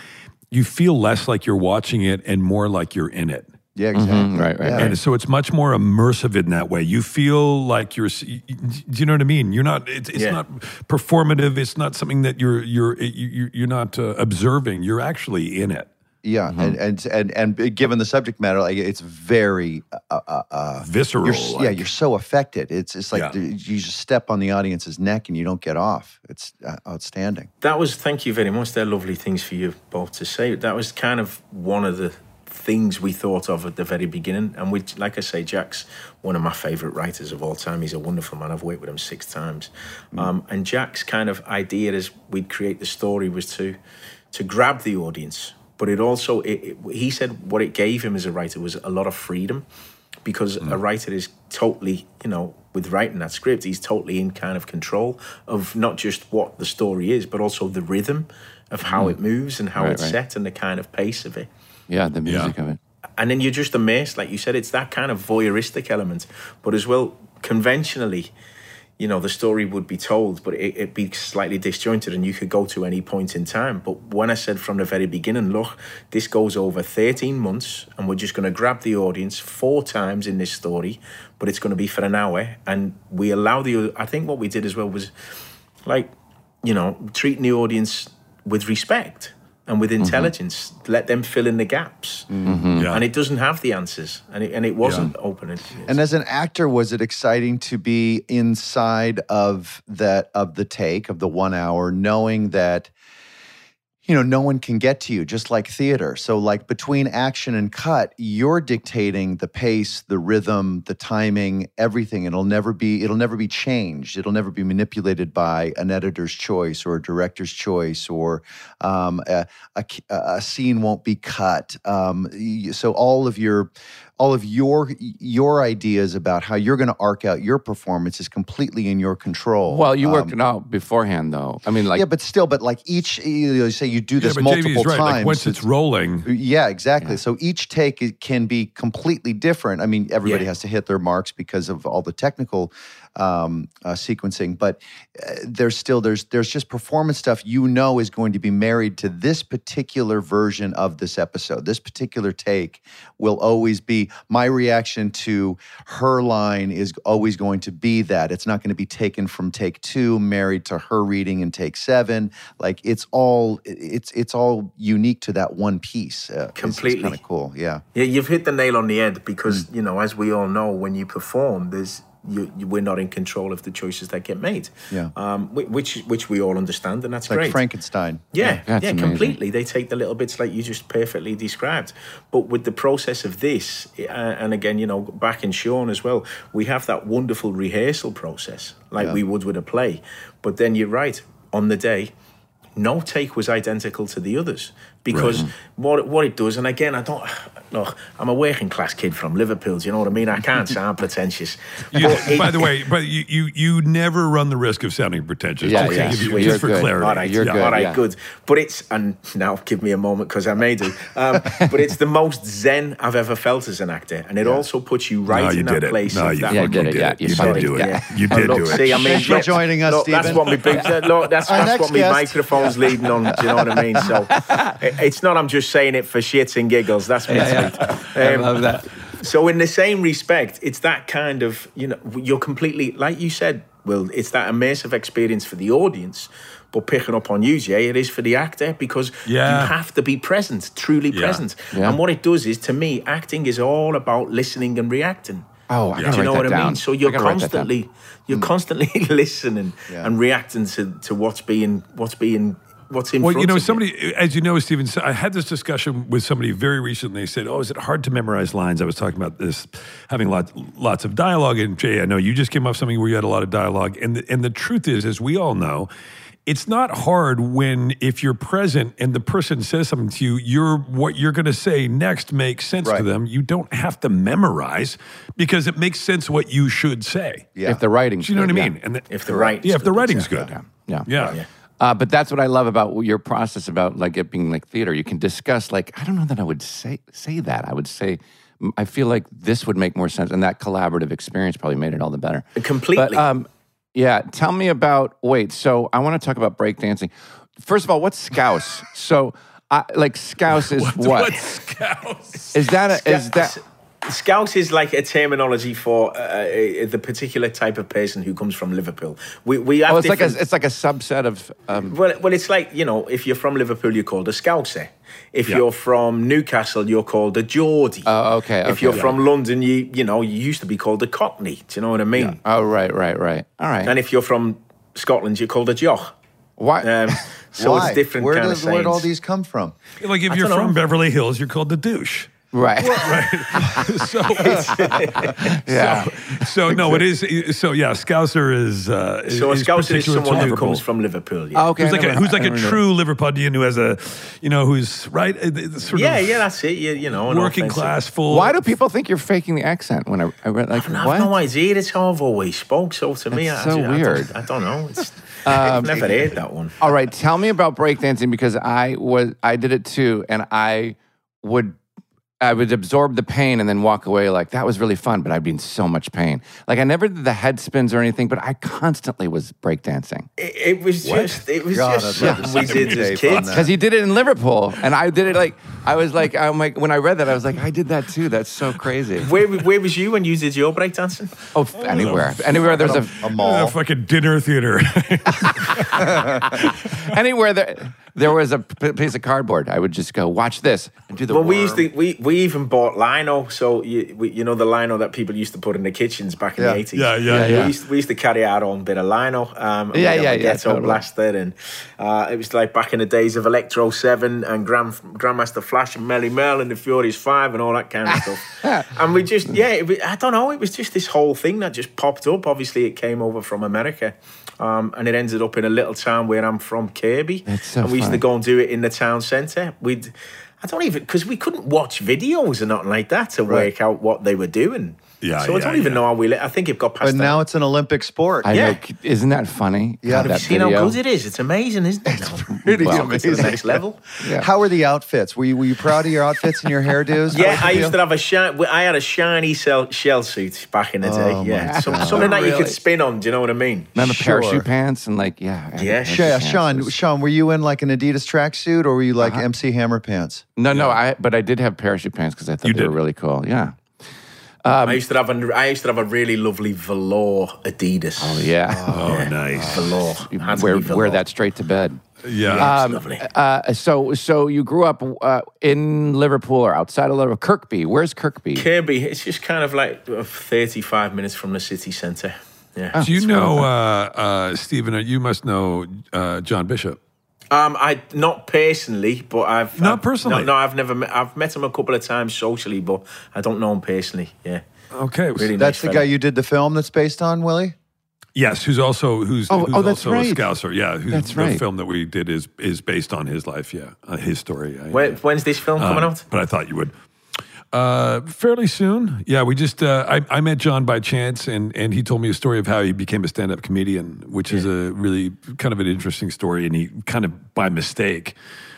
you feel less like you're watching it and more like you're in it. Yeah, exactly. Mhm, right, right, Yeah. right. And so it's much more immersive in that way. You feel like you're. Do you know what I mean? You're not. It's, it's Yeah. not performative. It's not something that you're. You're. You, you're not uh, observing. You're actually in it. Yeah, and, and and and given the subject matter, like it's very uh, uh, uh, Visceral. You're, s- yeah, like- you're so affected. It's it's like Yeah. the, you just step on the audience's neck and you don't get off. It's uh, outstanding. That was, thank you very much. They're lovely things for you both to say. That was kind of one of the things we thought of at the very beginning. And we, like I say, Jack's one of my favourite writers of all time. He's a wonderful man. I've worked with him six times. Um, and Jack's kind of idea as we'd create the story was to to grab the audience. But it also, it, it, he said what it gave him as a writer was a lot of freedom, because a writer is totally, you know, with writing that script, he's totally in kind of control of not just what the story is, but also the rhythm of how it moves and how Right, it's right. set and the kind of pace of it. Yeah, the music of it. And then you're just amazed, like you said, it's that kind of voyeuristic element. But as well, conventionally, you know, the story would be told, but it, it'd be slightly disjointed and you could go to any point in time. But when I said from the very beginning, look, this goes over thirteen months and we're just going to grab the audience four times in this story, but it's going to be for an hour. And we allow the, I think what we did as well was like, you know, treating the audience with respect and with intelligence, let them fill in the gaps. Yeah. And it doesn't have the answers, and it, and it wasn't open. It, And as an actor, was it exciting to be inside of that of the take of the one hour, knowing that, you know, no one can get to you, just like theater. So like between action and cut, you're dictating the pace, the rhythm, the timing, everything. It'll never be, it'll never be changed. It'll never be manipulated by an editor's choice or a director's choice, or um, a, a, a scene won't be cut. Um, y- so all of your, all of your your ideas about how you're going to arc out your performance is completely in your control. Well, you Um, worked it out beforehand, though. I mean, like, yeah, but still, but like each, you know, say you do Yeah, this but multiple J B's right. times. Like once it's rolling, Yeah, exactly. So each take i- can be completely different. I mean, everybody Yeah. has to hit their marks because of all the technical um, uh, sequencing, but uh, there's still there's there's just performance stuff you know is going to be married to this particular version of this episode. This particular take will always be my reaction to her line is always going to be that. It's not going to be taken from take two, married to her reading in take seven. Like it's all it's it's all unique to that one piece. Uh, it's- Completely. It's kind of cool. Yeah. Yeah, you've hit the nail on the head because, you know, as we all know, when you perform, there's you, you, we're not in control of the choices that get made. Yeah. Um, whi- which which we all understand, and that's It's like great. Frankenstein. Yeah, That's yeah, amazing. completely. They take the little bits like you just perfectly described. But with the process of this, uh, and again, you know, back in Sean as well, we have that wonderful rehearsal process like Yeah. we would with a play. But then you're right, on the day, no take was identical to the others. because Right. what what it does, and again, I don't look. I'm a working class kid from Liverpool. Do you know what I mean? I can't sound pretentious. You, But it- by the way, but you, you you never run the risk of sounding pretentious. Yeah, Just to yeah. give you- Sweet. just for You're good. clarity. All right, You're yeah, good, all right, yeah. good. But it's, and now give me a moment because I may do. Um, but it's the most zen I've ever felt as an actor, and it also puts you right No, in you that did it. place. No, of you that- Yeah, fucking did it, did yeah. it. You You fucking did do did it. it. You Oh, did look, do it. See, I mean, Thanks for look, joining us, look, That's Stephen. what my big. Look, that's Our that's next what my guest. microphone's leading on. Do you know what I mean? So it- it's not. I'm just saying it for shits and giggles. That's me. I Um, love that. So in the same respect, it's that kind of, you know, you're completely, like you said, Will, it's that immersive experience for the audience, but picking up on you, Jay, it is for the actor because Yeah. you have to be present, truly Yeah. present. Yeah. And what it does is, to me, acting is all about listening and reacting. Oh, I Yeah. gotta Do you know write what that I down. mean? So you're I gotta write that down. constantly, you're constantly listening Yeah. and reacting to, to what's being, what's being, what's in Well, front you know, of you. somebody, as you know, Stephen, so I had this discussion with somebody very recently. They said, "Oh, is it hard to memorize lines?" I was talking about this, having lots, lots of dialogue. And Jay, I know you just came off something where you had a lot of dialogue. And the, and the truth is, as we all know, it's not hard when if you're present and the person says something to you, you're what you're going to say next makes sense to Right. them. You don't have to memorize because it makes sense what you should say. Yeah. If the writing's Do you know good, what I yeah. mean? And the, If the right, yeah, if the writing's good. Yeah. Yeah. Yeah. Yeah. Uh, but that's what I love about your process about like it being like theater. You can discuss like I don't know that I would say say that. I would say mm, I feel like this would make more sense, and that collaborative experience probably made it all the better. Completely. But um, yeah, tell me about. Wait, so I want to talk about breakdancing. First of all, what's Scouse? so I, like Scouse is what? What's Scouse? Is that a, is that? Scouse is like a terminology for uh, uh, the particular type of person who comes from Liverpool. We we have Oh, it's like a different- it's like a subset of. Um, well, well, it's like, you know, if you're from Liverpool, you're called a Scouser. If Yeah. you're from Newcastle, you're called a Geordie. Oh, okay, If okay, you're yeah. from London, you you know, you used to be called a Cockney. Do you know what I mean? oh right, right, right. All right. And if you're from Scotland, you're called a Jock. Why? Um, so Why? it's different Where kind does, of where'd all sayings. these come from? Like if I you're don't from know. Beverly Hills, you're called the douche. right. So, yeah. so no, it is. So yeah, Scouser is. Uh, So a is Scouser is particular to someone who Liverpool. comes from Liverpool. Yeah. Oh, okay. Who's I like a, never- who's like I a never knew. true Liverpudlian who has a, you know, who's right, uh, uh, sort yeah, of yeah, that's it. You, you know, no working offense. class, full. Why do people think you're faking the accent when I, I read like I have what? no idea. It's how I've always spoke. So to me, That's I, so I, don't- weird. I don't know. It's, I've never heard that one. All right, tell me about breakdancing because I was I did it too, and I would I would absorb the pain and then walk away like that was really fun, but I'd be in so much pain. Like I never did the head spins or anything, but I constantly was breakdancing It, it was just, it was God, just I'd love to something we see did some as tape on kids. that. because he did it in Liverpool, and I did it like I was like I'm like when I read that I was like I did that too. That's so crazy. Where, where was you when you did your breakdancing? Oh, f- anywhere, anywhere there's a A a mall. fucking dinner theater? anywhere there there was a p- piece of cardboard, I would just go watch this and do the. Well, we worm. used to we, we even bought lino, so you we, you know the lino that people used to put in the kitchens back in Yeah. the eighties. Yeah, yeah, Yeah, We yeah. used, we used to carry our own bit of lino. Um, and Yeah, we got yeah, the yeah, Ghetto totally. Blaster, and uh, it was like back in the days of Electro Seven and Grand Grandmaster Flash and Melly Mel and the Furious Five and all that kind of stuff. And we just yeah, it, was- I don't know. It was just this whole thing that just popped up. Obviously, it came over from America. Um, and it ended up in a little town where I'm from, Kirby. That's so and we used funny. to go and do it in the town centre. We'd, I don't even, because we couldn't watch videos or nothing like that to Right. work out what they were doing. Yeah, So I yeah, don't even yeah. know how we, li- I think it got past But that. now it's an Olympic sport. I Yeah. know. Isn't that funny? Yeah. God, Have Have that you seen video. how good it is? It's amazing, isn't it? Really Well, it's to the amazing. next level. Yeah. How are the outfits? Were you, were you proud of your outfits and your hairdos? Yeah, both I of used you? to have a shiny. I had a shiny shell, shell suit back in the day. Oh, yeah, my Some, God. something that you Really? could spin on. Do you know what I mean? Remember Sure. parachute pants and like yeah. Yeah. parachute Yeah, pants Sean, was- Sean, were you in like an Adidas tracksuit or were you Uh-huh. like M C Hammer pants? No, no, I but I did have parachute pants because I thought You they were did. really cool. Yeah. I used to have a. I used to have a really lovely velour Adidas. Oh yeah. Oh, nice. Velour. Had to wear be velour. wear that straight to bed. Yeah. It's lovely. Uh, so so you grew up uh, in Liverpool or outside of Liverpool? Kirkby. Where's Kirkby? Kirby, it's just kind of like uh, thirty-five minutes from the city centre. Yeah. Do you know, uh, uh, Stephen? uh, You must know uh, John Bishop. Um, I not personally, but I've Not I've- personally? No, no, I've never met. I've met him a couple of times socially, but I don't know him personally. Yeah, Okay. really. That's nice the fella. guy you did the film that's based on, Willie? Yes, who's also who's, Oh, who's oh, that's also right. a Scouser. Yeah, who's, That's the right. film that we did is is based on his life. Yeah, uh, his story. I- When, when's this film coming Um, out? But I thought you would. Uh, fairly soon. Yeah, we just uh, I, I met John by chance, and and he told me a story of how he became a stand-up comedian, which is a really kind of an interesting story, and he kind of by mistake.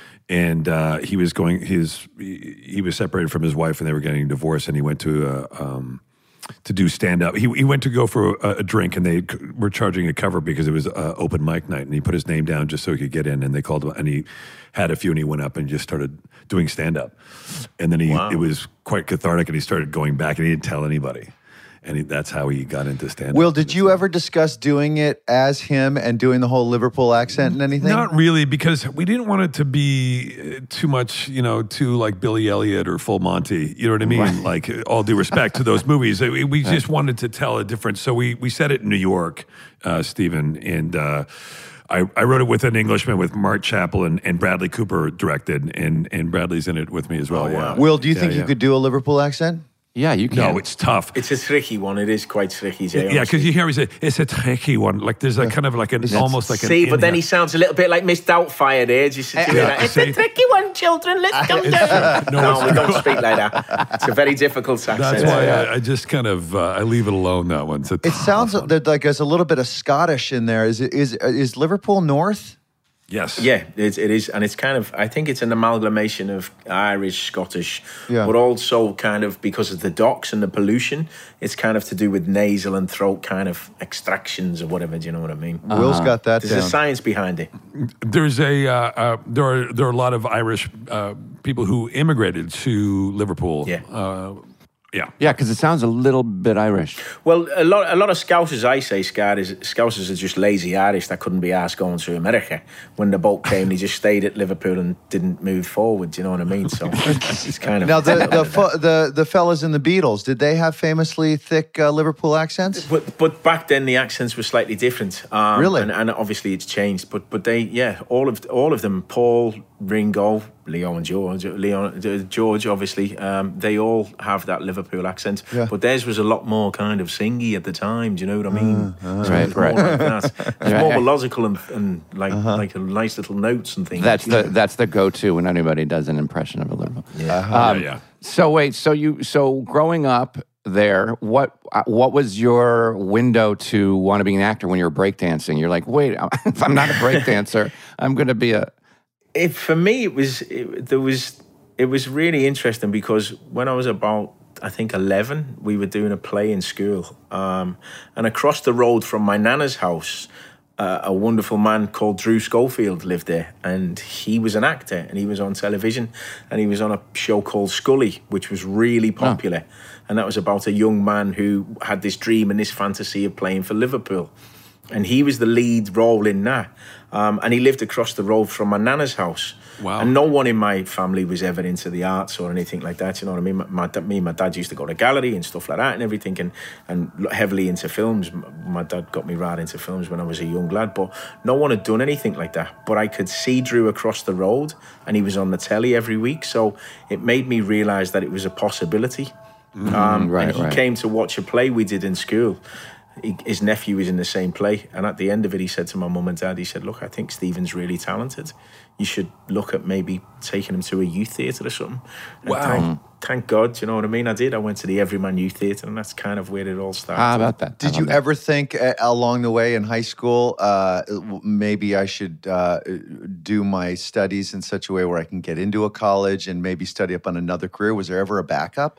And uh, he was going. His he, he was separated from his wife, and they were getting divorced. And he went to uh, um, to do stand-up. He he went to go for a, a drink, and they c- were charging a cover because it was uh, open mic night. And he put his name down just so he could get in. And they called him, and he had a few, and he went up and just started doing stand-up. And then he Wow. it was quite cathartic, and he started going back, and he didn't tell anybody. And he, that's how he got into stand-up. Will, did you ever discuss doing it as him and doing the whole Liverpool accent and anything? Not really, because we didn't want it to be uh, too much, you know, too like Billy Elliot or Full Monty. You know what I mean? Like, uh, all due respect to those movies, Uh, we, we just wanted to tell a difference. So we we set it in New York, uh, Stephen, and uh, I, I wrote it with an Englishman, with Mark Chappell and, and Bradley Cooper directed, and and Bradley's in it with me as well. yeah. Will, do you Yeah, think you yeah. could do a Liverpool accent? Yeah, you can. No, it's tough. It's a tricky one. It is quite tricky. Jay, Yeah, honestly. because you hear he say it's a tricky one. Like there's a kind of like an almost like an See, but then he inhale. sounds a little bit like Miss Doubtfire there. Just doing Yeah, that. It's see? a tricky one, children. Let's come down. No, No, it's- we don't speak like that. It's a very difficult accent. That's why I, I just kind of uh, I leave it alone. That one. It's a It sounds that like there's a little bit of Scottish in there. Is it is is Liverpool North? yes. Yeah, it, it is, and it's kind of. I think it's an amalgamation of Irish, Scottish, Yeah. but also kind of because of the docks and the pollution. It's kind of to do with nasal and throat kind of extractions or whatever. Do you know what I mean? Will's got that There's a down. science behind it. There's a uh, uh, there are there are a lot of Irish uh, people who immigrated to Liverpool. Yeah. Uh, yeah. Yeah, because it sounds a little bit Irish. Well, a lot, a lot of Scousers, I say, Scousers, Scousers are just lazy Irish that couldn't be asked going to America. When the boat came, they just stayed at Liverpool and didn't move forward. Do you know what I mean? So it's kind of Now the the fu- the the fellas in the Beatles, did they have famously thick uh, Liverpool accents? But but back then the accents were slightly different. Um, Really? and, and obviously it's changed. But but they yeah all of all of them, Paul, Ringo, Leo and George, Leo, uh, George obviously, um, they all have that Liverpool accent. Yeah. But theirs was a lot more kind of singy at the time. Do you know what I mean? So Right, it was more right. like that. It's more Right. melodical and, and like like a nice little notes and things. That's you the know? that's the go-to when anybody does an impression of a Liverpool. Yeah. Um, yeah, yeah. So wait, so you so growing up there, what uh, what was your window to want to be an actor when you were breakdancing? You're like, wait, if I'm not a breakdancer, I'm going to be a. It, for me, it was it, there was it was really interesting because when I was about I think eleven, we were doing a play in school, um, and across the road from my nana's house, uh, a wonderful man called Drew Schofield lived there, and he was an actor, and he was on television, and he was on a show called Scully, which was really popular, and that was about a young man who had this dream and this fantasy of playing for Liverpool. And he was the lead role in that. Um, and he lived across the road from my nana's house. Wow. And no one in my family was ever into the arts or anything like that. You know what I mean? My, my, me and my dad used to go to gallery and stuff like that and everything, and, and heavily into films. My dad got me right into films when I was a young lad, but no one had done anything like that. But I could see Drew across the road, and he was on the telly every week. So it made me realise that it was a possibility. Um, right, and he right. came to watch a play we did in school. He, his nephew was in the same play, and at the end of it he said to my mum and dad, he said, look, I think Stephen's really talented, you should look at maybe taking him to a youth theatre or something. And Wow. thank, thank God, you know what I mean? I did. I went to the Everyman Youth Theatre, and that's kind of where it all started. How about that? Did How you about that? ever think uh, along the way in high school, uh, maybe I should uh, do my studies in such a way where I can get into a college and maybe study up on another career? Was there ever a backup?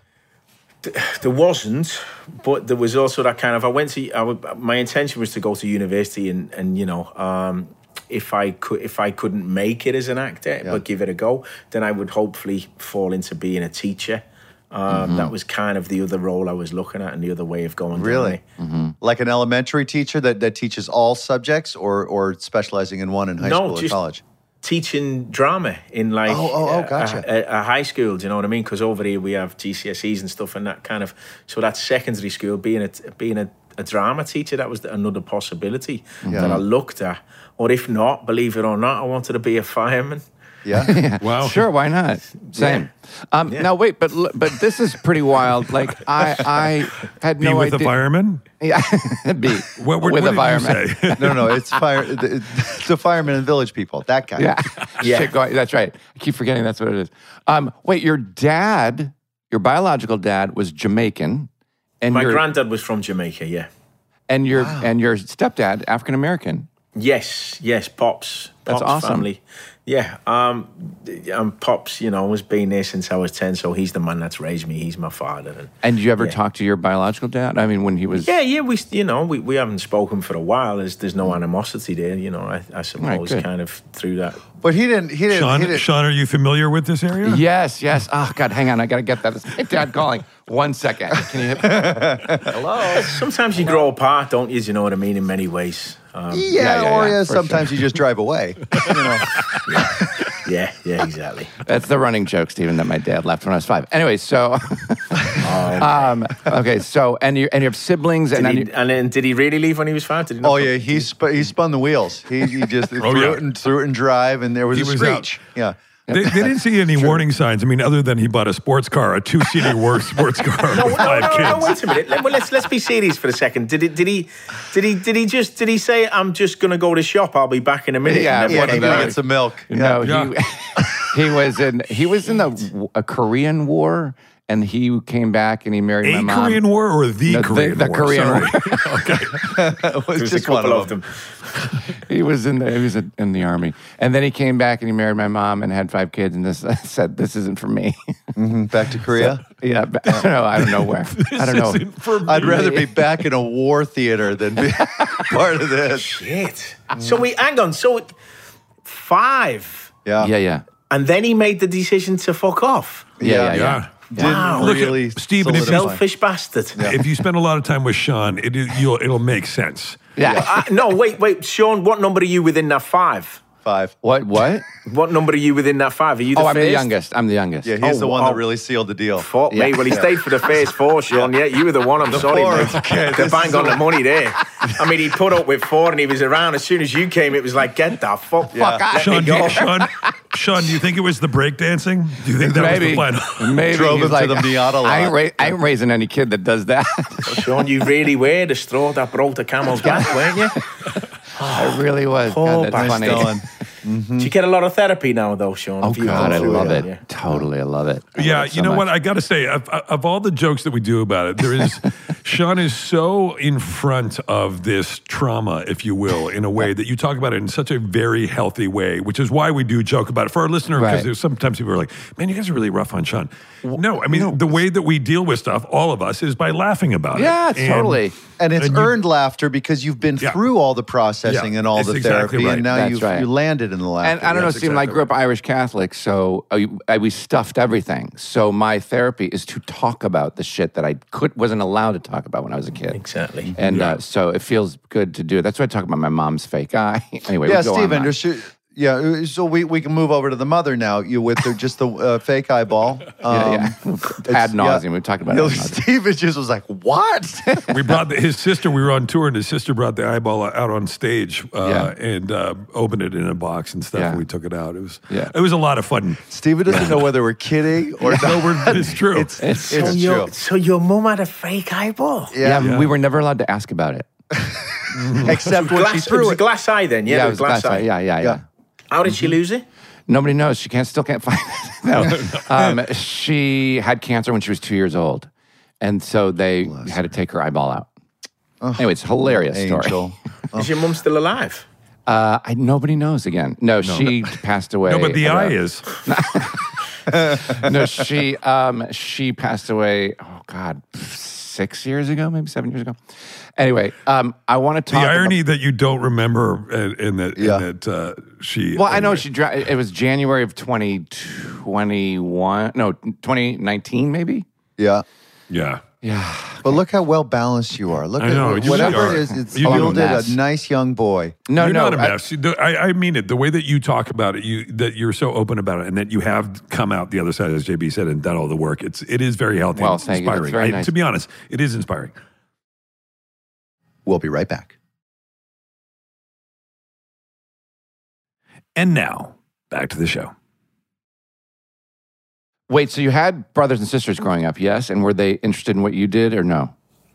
There wasn't, but there was also that kind of, I went to, I would, my intention was to go to university and, and you know, um, if I could, if I couldn't make it as an actor, Yeah. but give it a go, then I would hopefully fall into being a teacher. Um, That was kind of the other role I was looking at and the other way of going. down Really? it. Like an elementary teacher that, that teaches all subjects, or or specializing in one in high No, school or just- college? Teaching drama in like Oh, oh, oh, a- gotcha. a, a high school, do you know what I mean? Because over here we have G C S Es and stuff, and that kind of, so that secondary school, being a being a, a drama teacher, that was another possibility that I looked at. Or if not, believe it or not, I wanted to be a fireman. Yeah. Wow. Sure, why not? Same. Um, Yeah. Now wait, but l- but this is pretty wild. Like I I had Be no with idea. the fireman? Yeah, be What, what, with what a did you fireman. say? No, no, it's fire. The, the firemen and village people. That guy. Yeah, Yeah. Shit going- that's right. I keep forgetting that's what it is. Um, wait, your dad, your biological dad, was Jamaican, and My your granddad was from Jamaica, yeah. and your and your stepdad African American. Yes, yes, Pops. That's Pops awesome. family. Yeah, um, and Pops, you know, has been there since I was ten, so he's the man that's raised me. He's my father. And And did you ever Yeah. talk to your biological dad? I mean, when he was yeah, yeah, we, you know, we, we haven't spoken for a while. There's, there's no animosity there, you know, I, I suppose, good. kind of through that. But he didn't. He didn't. Sean, he didn't Sean, are you familiar with this area? Yes, yes. Oh God, hang on, I gotta get that. It's my dad calling. One second. Can you? Hello. Sometimes you grow apart, don't you? You know what I mean? In many ways. Um, yeah, Yeah, yeah, or yeah, yeah, for sometimes you just drive away. You know. yeah, yeah, exactly. That's the running joke, Stephen, that my dad left when I was five. Anyway, so um, okay, so and you and you have siblings, and Did then he, you, and then did he really leave when he was five? Did he not Oh come- yeah, he sp- he spun the wheels. He, he just threw yeah. it and threw it in drive, and there was He a was screech. Yeah. They, they didn't see any warning signs. I mean, other than he bought a sports car, a two-seater war sports car No, with no, five no, kids. no, wait a minute. Let, well, let's let's be serious for a second. Did he did he did he did he just did he say I'm just gonna go to shop? I'll be back in a minute. Yeah, And then Yeah, what he about go it? get some milk. no, Yeah. he he was in he was in the a Korean War, and he came back and he married my A mom. Korean War or the No, the- Korean the War? Korean Sorry. War. It was There's a just one couple of of them. them. He was in the he was in the army, and then he came back and he married my mom and had five kids. And this I said, "This isn't for me." Mhm, Back to Korea. Yeah, but I don't know. I don't know where. I don't know. This isn't for I'd me. rather be back in a war theater than be part of this. Shit. So we hang on. So it- five, Yeah. Yeah, yeah, and then he made the decision to fuck off. yeah, yeah. Yeah. yeah. Yeah. Didn't Wow. Look at- really Stephen, if you- solidify. Selfish bastard. If you spend a lot of time with Sean, it is, you'll, it'll make sense. Yeah. Uh, no, wait, wait, Sean. What number are you within that five? Five. What? What? What number are you within that five? Are you the Oh, I'm first? the youngest. I'm the youngest. Yeah, he's Oh, the one oh. that really sealed the deal. Fuck Yeah. me. Well, he stayed for the first four, Sean. Yeah, you were the one. I'm sorry, four, mate. okay, The this bang is on a- the money there. I mean, he put up with four and he was around. As soon as you came, it was like, get the fuck, Yeah. fuck out. Sean, Let do me you, go. Sean, Sean, do you think it was the breakdancing? Do you think that Maybe. was the final? Maybe Drove he's him to the Miata lot. I ain't, ra- I ain't raising any kid that does that. Sean, you really were the straw that broke the camel's back, weren't you? I really was. Poor God, that's funny. Dylan. Do you get a lot of therapy now, though, Sean? Oh Have you God, I gone through love it. Yeah. Totally, I love it. I Yeah, love it so you know much. what? I got to say, of, of all the jokes that we do about it, there is Sean is so in front of this trauma, if you will, in a way that you talk about it in such a very healthy way, which is why we do joke about it for our listener. Because Right. there's sometimes people are like, "Man, you guys are really rough on Sean." No, I mean the way that we deal with stuff, all of us, is by laughing about Yeah, it. And- totally. And it's And you- earned laughter because you've been Yeah. through all the processing Yeah, and all it's the exactly therapy, right. and now That's you've right. you landed in the laughter. And I don't know, That's Stephen, I exactly grew up Irish Catholic, so I, I, we stuffed everything. So my therapy is to talk about the shit that I could wasn't allowed to talk about when I was a kid. Exactly. And uh, so it feels good to do. That's why I talk about my mom's fake eye. Anyway, Yeah, we go on Stephen. on. there's- Yeah, so we, we can move over to the mother now. You with the, just the uh, fake eyeball. Um, Yeah, yeah. Ad nauseum. We've talked about You it. know, ad nauseum. Stephen just was like, "What?" we brought the, his sister. We were on tour, and his sister brought the eyeball out on stage uh, Yeah. and uh, opened it in a box and stuff. Yeah. And we took it out. It was Yeah. it was a lot of fun. Stephen doesn't know whether we're kidding or No, not. we're, it's true. It's it's, It's- So, it's your, true. so your mum had a fake eyeball? Yeah, Yeah, we were never allowed to ask about it. except when she Glass, it threw was a it. glass eye then, yeah? Yeah, the it was glass eye. Yeah, yeah, yeah. Yeah. How did she lose it? Nobody knows. She can't still can't find it. No. um, she had cancer when she was two years old, and so they had to take her eyeball out. Anyway, it's a hilarious story. Angel. Is your mum still alive? Uh, I, nobody knows again. No, she passed away. no, but the about- eye is. No, she um, she passed away. Oh God, six years ago, maybe seven years ago. Anyway, um, I want to The talk. irony About, that you don't remember, and, and that, Yeah. and that uh, she. well, I know anyway. she. dra- It was January of twenty twenty-one. No, twenty nineteen, maybe. Yeah. Yeah. Yeah. But look how well balanced you are. Look I at know, you whatever really are. it is. It's You do. yielded a Mess. nice young boy. No, You're no. not a I- mess. You do- I, I mean it. The way that you talk about it, you that you're so open about it, and that you have come out the other side, as J B said, and done all the work. It's it is very healthy. Well, and it's thank you. That's inspiring. very I- nice. To be honest, it is inspiring. We'll be right back. And now back to the show. Wait, so you had brothers and sisters growing up, yes? And were they interested in what you did or no?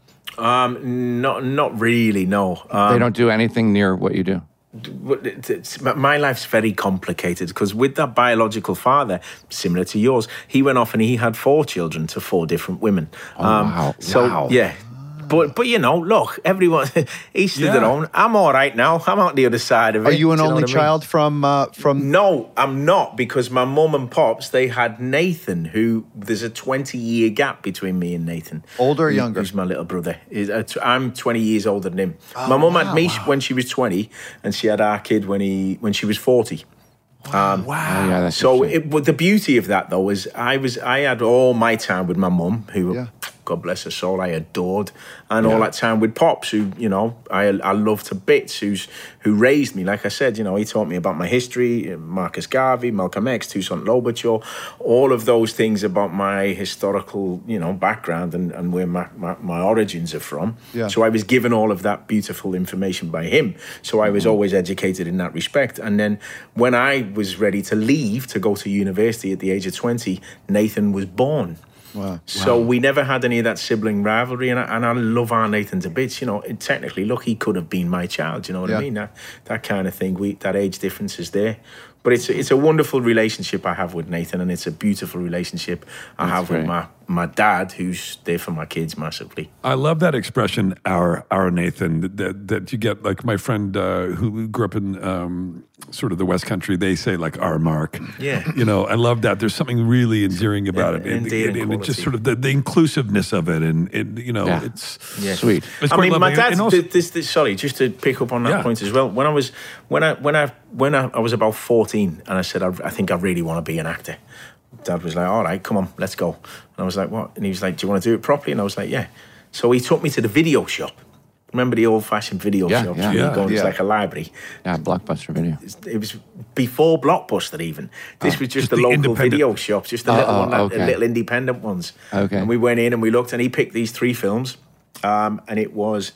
Um, not not really. No. Um, They don't do anything near what you do. But it's- it's- my life's very complicated because with that biological father, similar to yours, he went off and he had four children to four different women. Oh, wow. So Wow. yeah. But but you know, look, everyone each to their Yeah. own. I'm all right now. I'm out the other side of it. Are you an Do know only what I mean? child from uh, from? No, I'm not, because my mum and pops, they had Nathan, who there's a twenty year gap between me and Nathan. Older or Who- younger? Who's my little brother. Is uh, t- I'm twenty years older than him. my mum had me when she was twenty, and she had our kid when he when she was forty. Um, Oh, yeah, that's so interesting. it, but the beauty of that though is I was I had all my time with my mum, who Yeah. God bless her soul, I adored, and all that time with Pops, who you know I I love to bits, who's who raised me. Like I said, you know, he taught me about my history, Marcus Garvey, Malcolm X, Toussaint Louverture, all of those things about my historical, you know, background and, and where my, my, my origins are from. Yeah. So I was given all of that beautiful information by him. So I was always educated in that respect. And then when I was ready to leave to go to university at the age of twenty, Nathan was born. Wow. So we never had any of that sibling rivalry, and I, and I love our Nathan to bits. You know, it, technically, look, he could have been my child. You know what Yeah. I mean? That that kind of thing. We that age difference is there, but it's a, it's a wonderful relationship I have with Nathan, and it's a beautiful relationship I have great. with my my dad, who's there for my kids massively. I love that expression, our our Nathan, that that, that you get. Like my friend uh, who grew up in um, sort of the West Country, they say like our Mark. Yeah. You know, I love that. There's something really endearing about Yeah, it. And, endearing and, and it's just quality. sort of the, the inclusiveness of it. And, it, you know, Yeah. it's Yeah. Sweet. It's I quite mean, my lovely. dad. And also- This, this, sorry, just to pick up on that Yeah. point as well. When I was when I when I when I, I was about fourteen, and I said, I, I think I really want to be an actor. Dad was like, all right, come on, let's go. And I was like, what? And he was like, do you want to do it properly? And I was like, yeah. So he took me to the video shop. Remember the old-fashioned video Yeah, shops? yeah. where you Yeah. go into Yeah. like a library. Yeah, Blockbuster Video. It was before Blockbuster even. This was just, Just the, the local independent- video shops, just the Oh, little oh, one, that- okay. the little independent ones. Okay. And we went in and we looked, and he picked these three films, um, and it was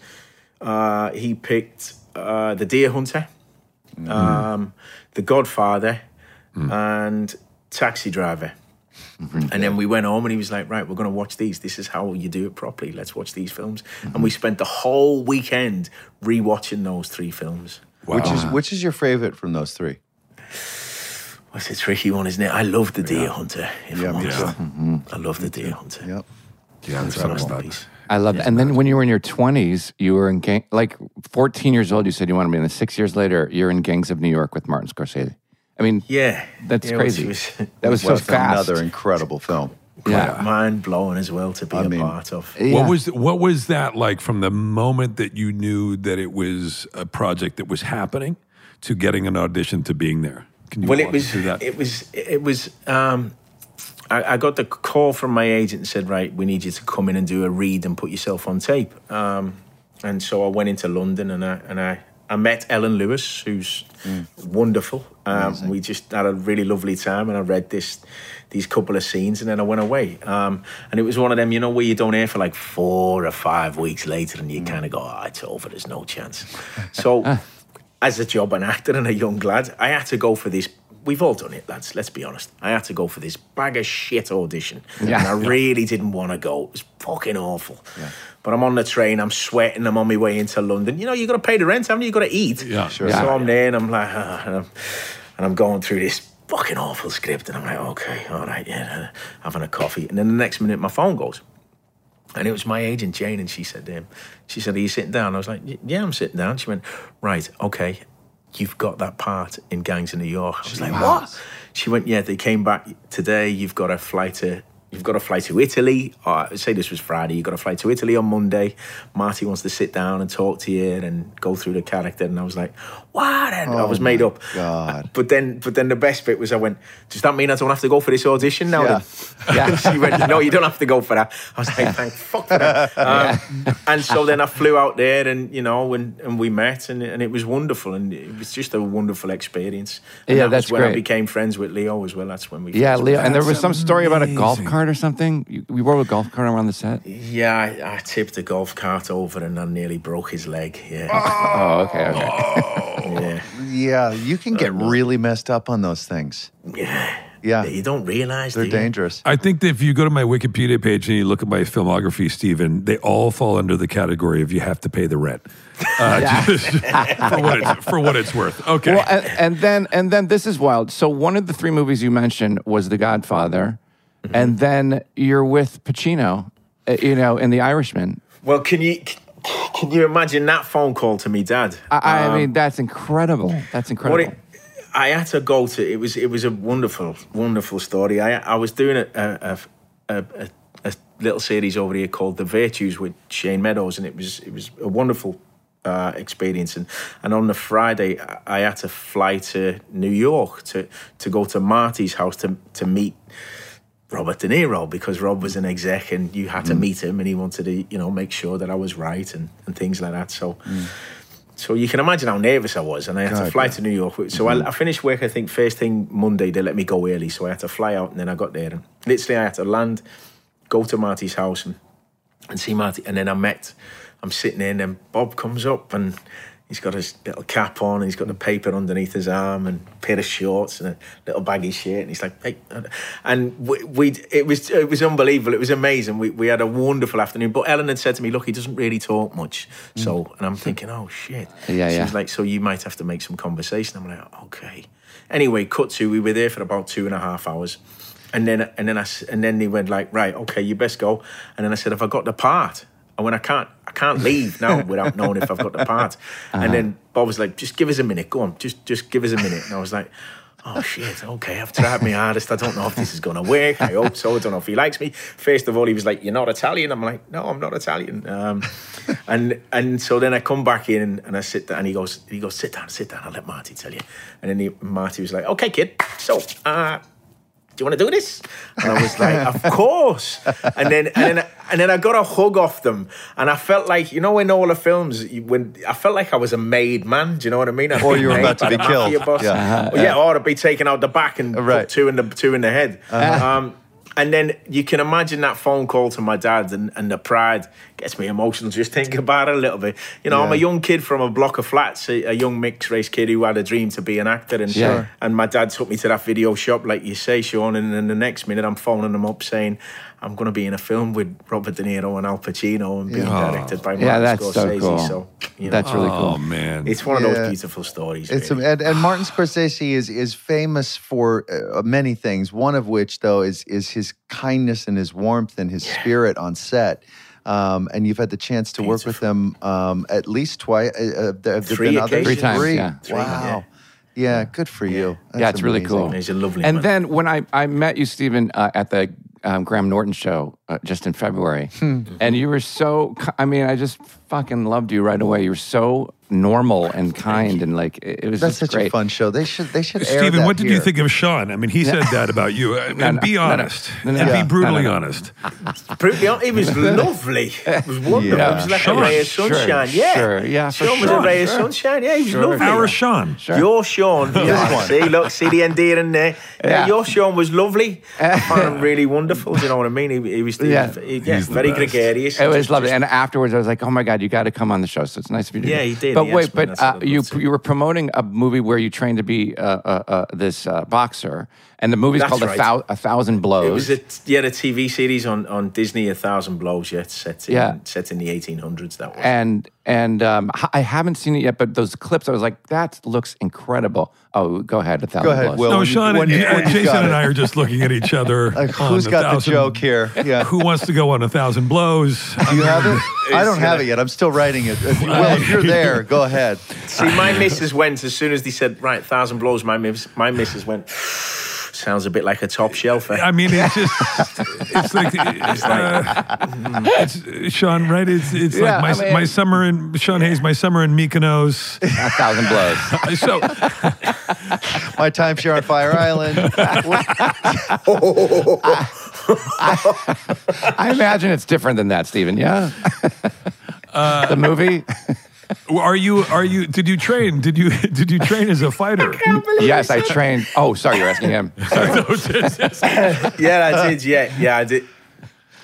uh, he picked uh, The Deer Hunter, um, The Godfather, and Taxi Driver. And then we went home and he was like, right, we're going to watch these. This is how you do it properly. Let's watch these films. And we spent the whole weekend rewatching those three films. Which is which is your favorite from those three? That's a tricky one, isn't it? I love The Deer Hunter, if Yeah, I'm me honest. too. I love The Deer Hunter. Yep. yeah, there's It's a something about that. masterpiece. I love that. And then when you were in your twenties, you were in gang, like fourteen years old, you said you wanted to be in. And six years later, you're in Gangs of New York with Martin Scorsese. I mean, Yeah. That's Yeah, crazy. It was, that was Well, so fast. Another incredible film. yeah. mind blowing as well to be I a mean, part of. Yeah. What was what was that like from the moment that you knew that it was a project that was happening to getting an audition to being there? Can you Well, walk it was, us through that? it was, it was. Um, I, I got the call from my agent and said, "Right, we need you to come in and do a read and put yourself on tape." Um, and so I went into London and I and I, I met Ellen Lewis, who's wonderful. Um, we just had a really lovely time, and I read this these couple of scenes, and then I went away. Um, and it was one of them, you know, where you don't hear for like four or five weeks later, and you kind of go, "Oh, it's over. There's no chance." So. As a job, an actor and a young lad, I had to go for this. We've all done it, lads. Let's be honest. I had to go for this bag of shit audition, Yeah. and I really didn't want to go. It was fucking awful. But I'm on the train. I'm sweating. I'm on my way into London. You know, you got to pay the rent, haven't you? You got to eat. Yeah, sure. Yeah. So I'm there, and I'm like, ah, and, I'm, and I'm going through this fucking awful script, and I'm like, okay, all right, yeah, having a coffee, and then the next minute my phone goes. And it was my agent, Jane, and she said, um, she said, are you sitting down? I was like, yeah, I'm sitting down. She went, right, okay, you've got that part in Gangs of New York. I was like, what? She went, yeah, they came back today. You've got a flight to, you've got a flight to Italy. Or, say this was Friday. You've got a flight to Italy on Monday. Marty wants to sit down and talk to you and go through the character. And I was like, what? And I Oh was made my up. God. But then, but then the best bit was I went, does that mean I don't have to go for this audition now? Yeah. Then? Yeah. She went, no, you don't have to go for that. I was like, thank fuck for that. Um, and so then I flew out there, and you know, and, and we met, and, and it was wonderful, and it was just a wonderful experience. And Yeah, that that's was when I great. became friends with Leo as well. That's when we Yeah, first Leo. met. And there was That's some story about a golf amazing. cart or something. You, we rode a golf cart around the set. Yeah, I, I tipped a golf cart over and I nearly broke his leg. Yeah, Oh, okay, okay. yeah. Yeah, you can get really messed up on those things. Yeah. Yeah. that you don't realize. They're do you? dangerous. I think that if you go to my Wikipedia page and you look at my filmography, Stephen, they all fall under the category of you have to pay the rent. Uh, just for, what it's, for what it's worth. Okay. Well, and, and then and then this is wild. So one of the three movies you mentioned was The Godfather, Mm-hmm. and then you're with Pacino, uh, you know, in The Irishman. Well, can you can you imagine that phone call to me, Dad? I, I Um, mean, that's incredible. That's What incredible. it, I had to go to. It was it was a wonderful, wonderful story. I I was doing a a, a, a, a little series over here called The Virtues with Shane Meadows, and it was it was a wonderful uh, experience. And and on the Friday, I had to fly to New York to to go to Marty's house to to meet Robert De Niro, because Rob was an exec and you had to meet him, and he wanted to, you know, make sure that I was right and, and things like that. So, so you can imagine how nervous I was, and I had God, to fly yeah. to New York. So I, I finished work, I think, first thing Monday. They let me go early, so I had to fly out, and then I got there, and literally I had to land, go to Marty's house, and and see Marty, and then I met. I'm sitting there, and then Bob comes up, and he's got his little cap on, and he's got the paper underneath his arm, and a pair of shorts, and a little baggy shirt, and he's like, "Hey," and we, we it was it was unbelievable. It was amazing. We we had a wonderful afternoon. But Ellen had said to me, "Look, he doesn't really talk much." So, and I'm thinking, "Oh shit." Yeah, she yeah. was like, "So you might have to make some conversation." I'm like, "Okay." Anyway, cut to we were there for about two and a half hours, and then and then I s- and then they went like, "Right, okay, you best go." And then I said, "Have I got the part?" And when I can't, I can't leave now without knowing if I've got the part. Uh-huh. And then Bob was like, "Just give us a minute. Go on, just just give us a minute." And I was like, "Oh shit, okay, I've tried my hardest. I don't know if this is gonna work. I hope so. I don't know if he likes me." First of all, he was like, "You're not Italian." I'm like, "No, I'm not Italian." Um, and and so then I come back in and, and I sit down, and he goes, he goes, "Sit down, sit down. I'll let Marty tell you." And then he, Marty was like, "Okay, kid. So, uh, do you want to do this?" And I was like, "Of course." And then and then and then I got a hug off them, and I felt like, you know, in all the films, you- when I felt like I was a made man. Do you know what I mean? I'd Or been you were made about to by be the killed. mafia boss. Yeah. Well, yeah, or to be taken out the back and Right. put two in the two in the head. Um, and then you can imagine that phone call to my dad, and, and the pride gets me emotional just thinking about it a little bit. You know, I'm a Yeah. young kid from a block of flats, a, a young mixed race kid who had a dream to be an actor. And Sure. and my dad took me to that video shop, like you say, Sean, and then the next minute I'm phoning him up saying, "I'm going to be in a film with Robert De Niro and Al Pacino and being Yeah. directed by Yeah, Martin that's so Scorsese." cool. So, you know, That's really Oh cool. man. it's one of Yeah. those beautiful stories. It's really. and, and Martin Scorsese is is famous for uh, many things. One of which, though, is is his kindness and his warmth and his spirit on set. Um, and you've had the chance to work with him um, at least twice. Uh, uh, have there Three been others? occasions. Three times, Three. yeah. Three, Wow. Yeah. good for you. yeah, That's it's really amazing. cool. He's a lovely And man. then when I, I met you, Stephen, uh, at the um, Graham Norton show uh, just in February, Hmm. and you were so, ki- I mean, I just fucking loved you right away. You were so normal and kind, and like, it, it was That's just such great. a fun show. They should they should air Stephen, that what did you here. think of Sean? I mean, he said that about you. Uh, No, and no, be no, no. honest. No, no, and no. be brutally No, no, no. honest. Brutally honest, it was lovely. It was wonderful. Yeah. It was like Sean, a ray of sure, sunshine. yeah, sure, yeah, for Sean was sure, a ray sure. of sunshine. Yeah, he was Sure. lovely. Our Sean. Sure. Your Sean, yeah. one. See, look, see the endearing there. Yeah, Yeah. your Sean was lovely. I found him really wonderful. Do you know what I mean? He, he was, he Yeah. was he, yeah, He's the very best. gregarious. It was Just- lovely. just- And afterwards, I was like, "Oh my god, you got to come on the show." So it's nice of you to. Yeah, do. he did. But He wait, asked me, but and I said uh, I'd you love to. you were promoting a movie where you trained to be uh, uh, uh, this uh, boxer, and the movie's That's called right. a, Thou- a Thousand Blows. It was a, yeah, the T V series on, on Disney, A Thousand Blows, yeah, it's set in, Yeah. set in the eighteen hundreds, that was. and and um, h- I haven't seen it yet, but those clips, I was like, that looks incredible. Oh, go ahead, a thousand Go ahead, blows. Will. No, when you- Sean when and, you- and when you Jason got and it. I are just looking at each other. Like, on who's a got the thousand- joke here? Yeah. Who wants to go on a thousand blows? Do you have it? I don't It's have gonna- it yet. I'm still writing it. If- Will, if you're there, go ahead. See, my missus went, as soon as they said, right, Thousand Blows, my, miss, my missus went, sounds a bit like a top shelfer. I mean, it's just, it's like, it's, uh, it's Sean, right? It's it's Yeah, like my, I mean- my summer in, Sean Hayes, my summer in Mykonos. A thousand blows. So, My timeshare on Fire Island. I imagine it's different than that, Stephen. Yeah. the movie. are you, are you, did you train? Did you, did you train as a fighter? Yes, I trained. Oh, sorry, you're asking him. Sorry. Yeah, I did, yeah, yeah, I did.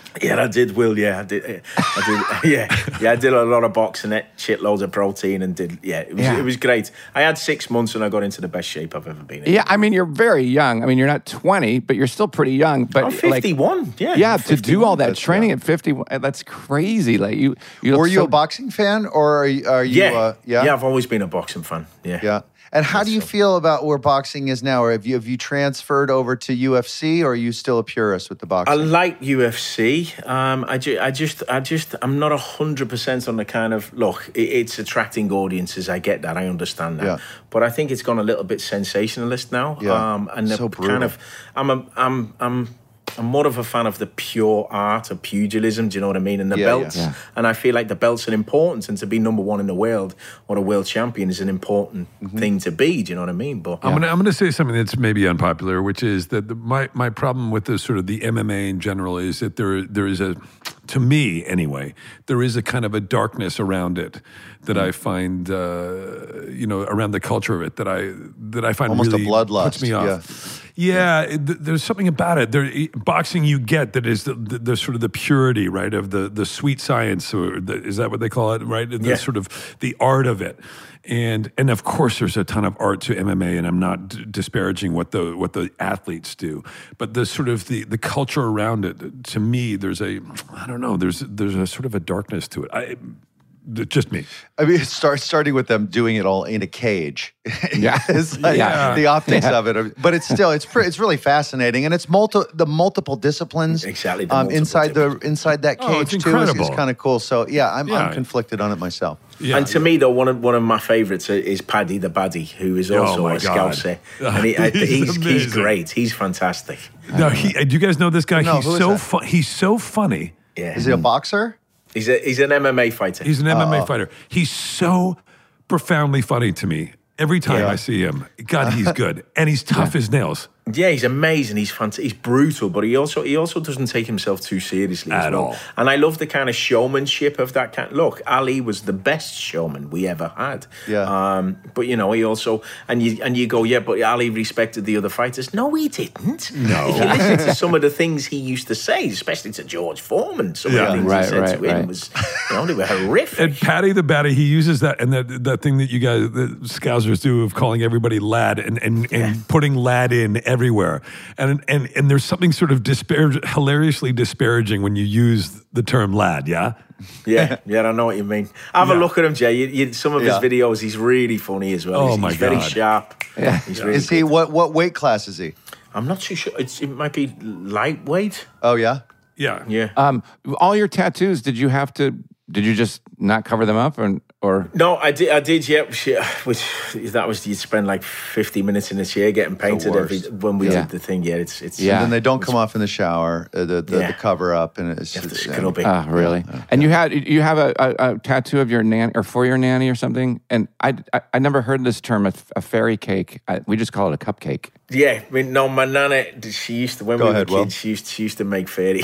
Yeah, I did, Will. Yeah, I did. I did. Yeah, yeah, I did a lot of boxing, ate shitloads of protein, and did. Yeah, it was. Yeah. It was great. I had six months, and I got into the best shape I've ever been in. Yeah, I mean, you're very young. I mean, you're not twenty, but you're still pretty young. But I'm fifty-one. Like, yeah, yeah, I'm to do all that That's training at fifty-one, that's crazy. Like you, you look Were you so- a boxing fan, or are you? Are you Yeah, uh, yeah, yeah. I've always been a boxing fan. Yeah, yeah. And how do you feel about where boxing is now? Or have you have you transferred over to U F C, or are you still a purist with the I boxing? like U F C. Um, I, ju- I just, I just, I'm not a hundred percent on the kind of look. It, it's attracting audiences. I get that. I understand that. Yeah. But I think it's gone a little bit sensationalist now. Yeah. Um, and the So brutal. kind of, I'm a, I'm, I'm. I'm more of a fan of the pure art of pugilism, do you know what I mean? And the Yeah, belts. yeah. Yeah. And I feel like the belts are important, and to be number one in the world or a world champion is an important Mm-hmm. thing to be, do you know what I mean? But I'm gonna I'm gonna say something that's maybe unpopular, which is that the, my my problem with the sort of the M M A in general is that there there is a, to me anyway, there is a kind of a darkness around it that I find, uh, you know, around the culture of it that I that I find Almost a really bloodlust, puts me off. Yeah, it, th- there's something about it. There, boxing, you get that is the, the, the sort of the purity, right, of the the sweet science, or the, is that what they call it, right? The Yeah. sort of the art of it. And and of course, there's a ton of art to M M A, and I'm not d- disparaging what the what the athletes do, but the sort of the, the culture around it. To me, there's a I don't know. There's there's a sort of a darkness to it. I just me. I mean, it starts starting with them doing it all in a cage. Yeah. It's like Yeah. the optics Yeah. of it, but it's still it's pre- it's really fascinating, and it's multi the multiple disciplines Exactly, the um, multiple inside the inside that Oh, cage it's too is, incredible. is kind of cool. So yeah, I'm Yeah. I'm conflicted on it myself. Yeah. And to me, though, one of one of my favourites is Paddy the Baddie, who is Oh, also my a God. Scouser, and he, I- He's he's, he's amazing. great. He's fantastic. no, he, do you guys know this guy? No, he's who is so that? fun. He's so funny. Yeah, Is he a boxer? he's a he's an M M A fighter. He's an M Oh. M A fighter. He's so profoundly funny to me. Every time Yeah. I see him, God, he's good, and he's tough as nails. Yeah, he's amazing. He's fant- He's brutal, but he also he also doesn't take himself too seriously as At well. all. And I love the kind of showmanship of that kind. Look, Ali was the best showman we ever had. Yeah. Um, but you know, he also and you and you go, yeah, but Ali respected the other fighters. No, he didn't. No. If you listen to some of the things he used to say, especially to George Foreman, some Yeah. of the things Right, he said right, to him right. was, you know, they were horrific. And Patty the Batty, he uses that and that that thing that you guys, the Scousers do of calling everybody lad and and, and putting lad in everywhere. And and and there's something sort of disparag- hilariously disparaging when you use the term lad. Yeah. Yeah, yeah, I know what you mean. Have a Yeah. look at him, Jay. You, you, some of Yeah. his videos, he's really funny as well. Oh, he's, my he's very God. sharp. Yeah. He's really Is he good. what what weight class is he? I'm not too sure. It's, it might be lightweight. Oh yeah. Yeah. Yeah. Um, all your tattoos, did you have to? Did you just not cover them up, or or? No, I did. I did. Yeah, Shit, which that was you'd spend like fifty minutes in a chair getting painted every worst. when we Yeah. did the thing. Yeah, it's it's Yeah. And they don't come off in the shower, uh, the the, Yeah. the cover up, and it's You have to it's- scrub it. Ah, really? And you had you have a, a, a tattoo of your nan or for your nanny or something. And I, I, I never heard this term, a, a fairy cake. I, we just call it a cupcake. Yeah, I mean, no, my nana, she used to when Go we ahead, were Will. kids, she used she used to make fairy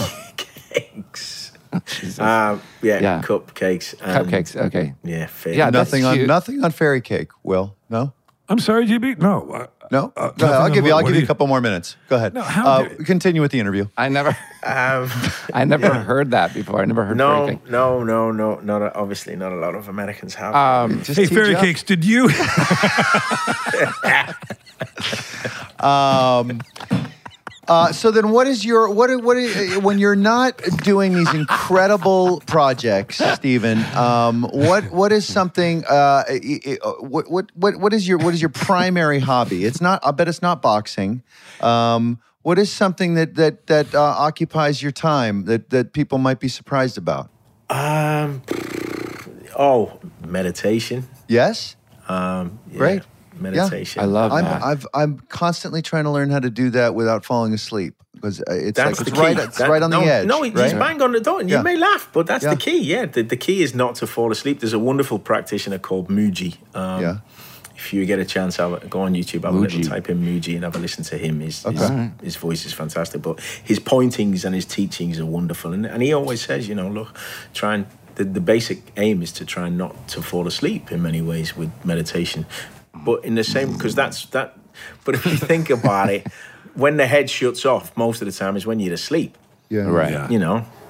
cakes. Um, yeah, Yeah. cupcakes. and- Cupcakes. Okay. Yeah, fairy. Yeah, that's nothing on cute. nothing on fairy cake. Will no. I'm sorry, G B. No. uh, No, Uh, Go ahead. I'll nothing give on you. what- I'll what give do you you- a couple more minutes. Go ahead. No, how uh, do- continue with the interview. I never, Um, I never heard that before. I never heard fairy no, cake. no, no, no, not a, obviously not a lot of Americans have. Um, Just Hey, teach fairy up. cakes, did you? Um, uh, so then, what is your what what is, when you're not doing these incredible projects, Stephen? Um, what what is something? Uh, i- i- what what what what is your what is your primary hobby? It's not. I bet it's not boxing. Um, what is something that that that uh, occupies your time that that people might be surprised about? um, oh, meditation. Yes. Um, yeah, Great. meditation. I love I'm that. I've I'm constantly trying to learn how to do that without falling asleep because it's That's like the it's key. right it's That- right on no, the edge. No, he's right? bang on the door. And you Yeah. may laugh, but that's Yeah. the key. Yeah, the, the key is not to fall asleep. There's a wonderful practitioner called Muji. Um, Yeah. If you get a chance, have a, go on YouTube, have a little Muji. type in Muji and have a listen to him. His, his, Okay. his voice is fantastic, but his pointings and his teachings are wonderful. And, and he always says, you know, look, try and the, the basic aim is to try not to fall asleep in many ways with meditation. But in the same, because that's that. But if you think about it, when the head shuts off, most of the time is when you're asleep. Yeah. Right. Yeah. You know,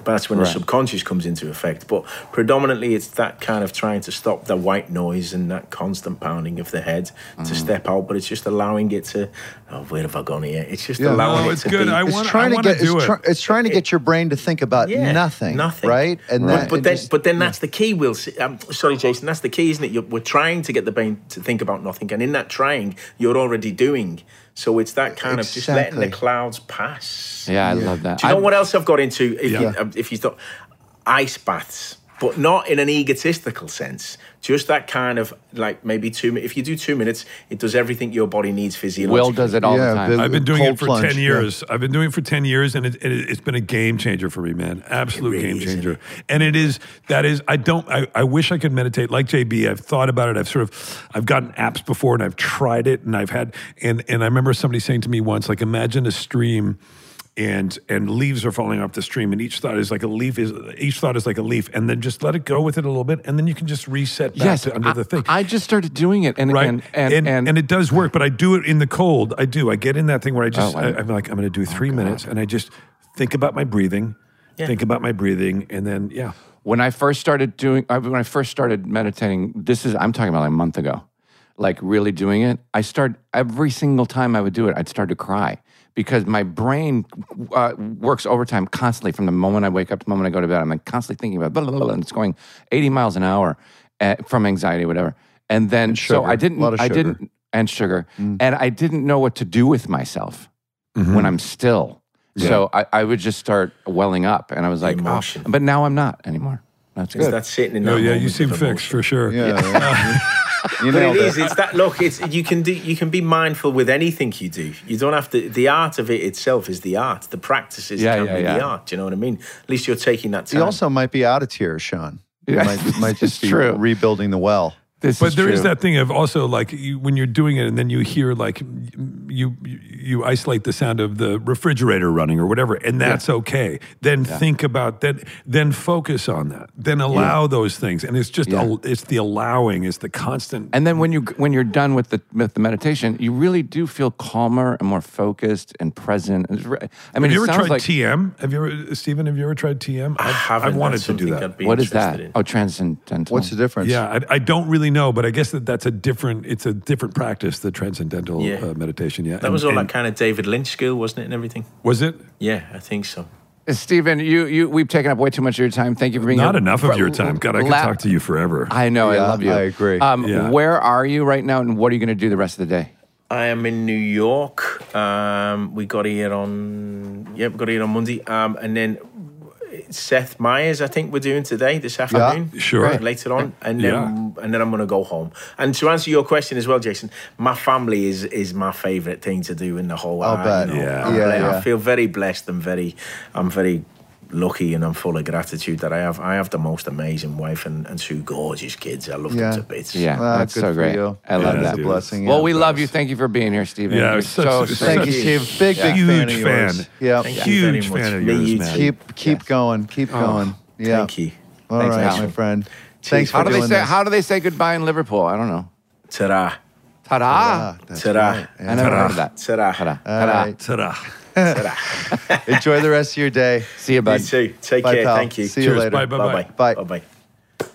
that's when Right. the subconscious comes into effect. But predominantly, it's that kind of trying to stop the white noise and that constant pounding of the head to step out. But it's just allowing it to, oh, where have I gone here? It's just Yeah. allowing No, it it's to good. be. I It's wanna- trying to wanna get do it's, it. try, it's trying to get your brain to think about Yeah, nothing, nothing. right? And But, that, but it then, just- but then that's the key. Will um, sorry, Jason. That's the key, isn't it? You're, we're trying to get the brain to think about nothing, and in that trying, you're already doing. So it's that kind of just letting the Exactly. clouds pass. Yeah, I love that. Do you know I- what else I've got into? If Yeah. you um, if you thought ice baths, but not in an egotistical sense. Just that kind of like maybe two. mi- If you do two minutes, it does everything your body needs physiologically. Will does it all Yeah, the time. Bill- I've been doing Cold it for plunge, ten yeah. years. I've been doing it for ten years, and it, it, it's been a game changer for me, man. Absolute really game is, isn't changer. it? And it is, that is, I don't, I, I wish I could meditate like J B. I've thought about it. I've sort of, I've gotten apps before and I've tried it and I've had, and, and I remember somebody saying to me once, like, imagine a stream and and leaves are falling off the stream, and each thought is like a leaf is each thought is like a leaf, and then just let it go with it a little bit, and then you can just reset back Yes, to under I, the thing. I just started doing it, and right, and and, and, and it does work, but I do it in the cold. I do. I get in that thing where I just Oh, I, I- I'm like I'm going to do three minutes, and I just think about my breathing, Yeah. think about my breathing, and then yeah, when I first started doing, I- when I first started meditating, this is I'm talking about like a month ago, like really doing it. I start every single time I would do it, I'd start to cry because my brain uh, works overtime constantly from the moment I wake up to the moment I go to bed. I'm like constantly thinking about blah, blah, blah, and it's going eighty miles an hour uh, from anxiety, whatever. And then so sugar. I didn't, A lot of I sugar. didn't, and sugar, and I didn't know what to do with myself when I'm still. So I, I would just start welling up, and I was like, oh, Emotion. but now I'm not anymore. That's It's good. that sitting in that oh yeah, you moment seem of fixed emotion. for sure. yeah, yeah. you But nailed it it. is. It's that. Look, it's you can do. You can be mindful with anything you do. You don't have to. The art of it itself is the art. The practices Yeah, can yeah, be yeah. the art. Do you know what I mean? At least you're taking that time. You also might be out of tears, Sean. You Yeah. might, might just be True. rebuilding the well. This But is there is true. that thing of also like you, when you're doing it and then you hear like you you, you isolate the sound of the refrigerator running or whatever, and that's okay. Then think about that. Then focus on that. Then allow those things, and it's just Yeah. al- it's the allowing, it's the constant. And then when you when you're done with the with the meditation, you really do feel calmer and more focused and present. It's re- I mean, have you it ever sounds tried like T M? Have you ever, Stephen? Have you ever tried T M? I I've, haven't. I've wanted That's to do something that. I'd be what is that? interested in. Oh, transcendental. What's the difference? Yeah, I, I don't really know, but I guess that that's a different. It's a different practice, the transcendental Yeah. uh, meditation. Yeah, That was all that kind of David Lynch school, wasn't it, and everything? Was it? Yeah, I think so. Uh, Stephen, you you we've taken up way too much of your time. Thank you for being Not here. enough of But your time. God, I could la- talk to you forever. I know. I Yeah, love you. I agree. Um, Yeah. Where are you right now, and what are you going to do the rest of the day? I am in New York. Um, we got here on yeah, we got here on Monday, um, and then Seth Meyers, I think we're doing today this afternoon. Sure. Right, later on, and then Yeah. and then I'm going to go home. And to answer your question as well, Jason, my family is is my favourite thing to do in the whole. I'll I, bet. you know, Yeah. I'm Yeah, ble- yeah. I feel very blessed and very, I'm very lucky and I'm full of gratitude that I have. I have the most amazing wife and, and two gorgeous kids. I love Yeah. them to bits. Yeah, Ah, that's good so for great. you. I love Yeah, that. It's a blessing. Well, yeah. we love you. Thank you for being here, Stephen. Yeah, You're such- so such- sweet. Thank you, Steve. Big, big Huge fan of yours. fan. Yeah. Thank you very Huge much. fan of Me, yours, you man. too. Keep keep Yes. going. Keep going. Yeah. Thank you. All Thanks, right, Alan. my friend. Thanks for How do they doing say this. How do they say goodbye in Liverpool? I don't know. Ta-ra. Ta-da! Ah, that's Ta-da. right. I never heard of that. Ta-ra. Ta-da! All Ta-da! right. Ta-da. Ta-ra. Enjoy the rest of your day. See you, bud. You too. Take Bye, care. pal. Thank you. See you Cheers. later. Bye, bye, bye. Bye-bye. Bye. Bye-bye.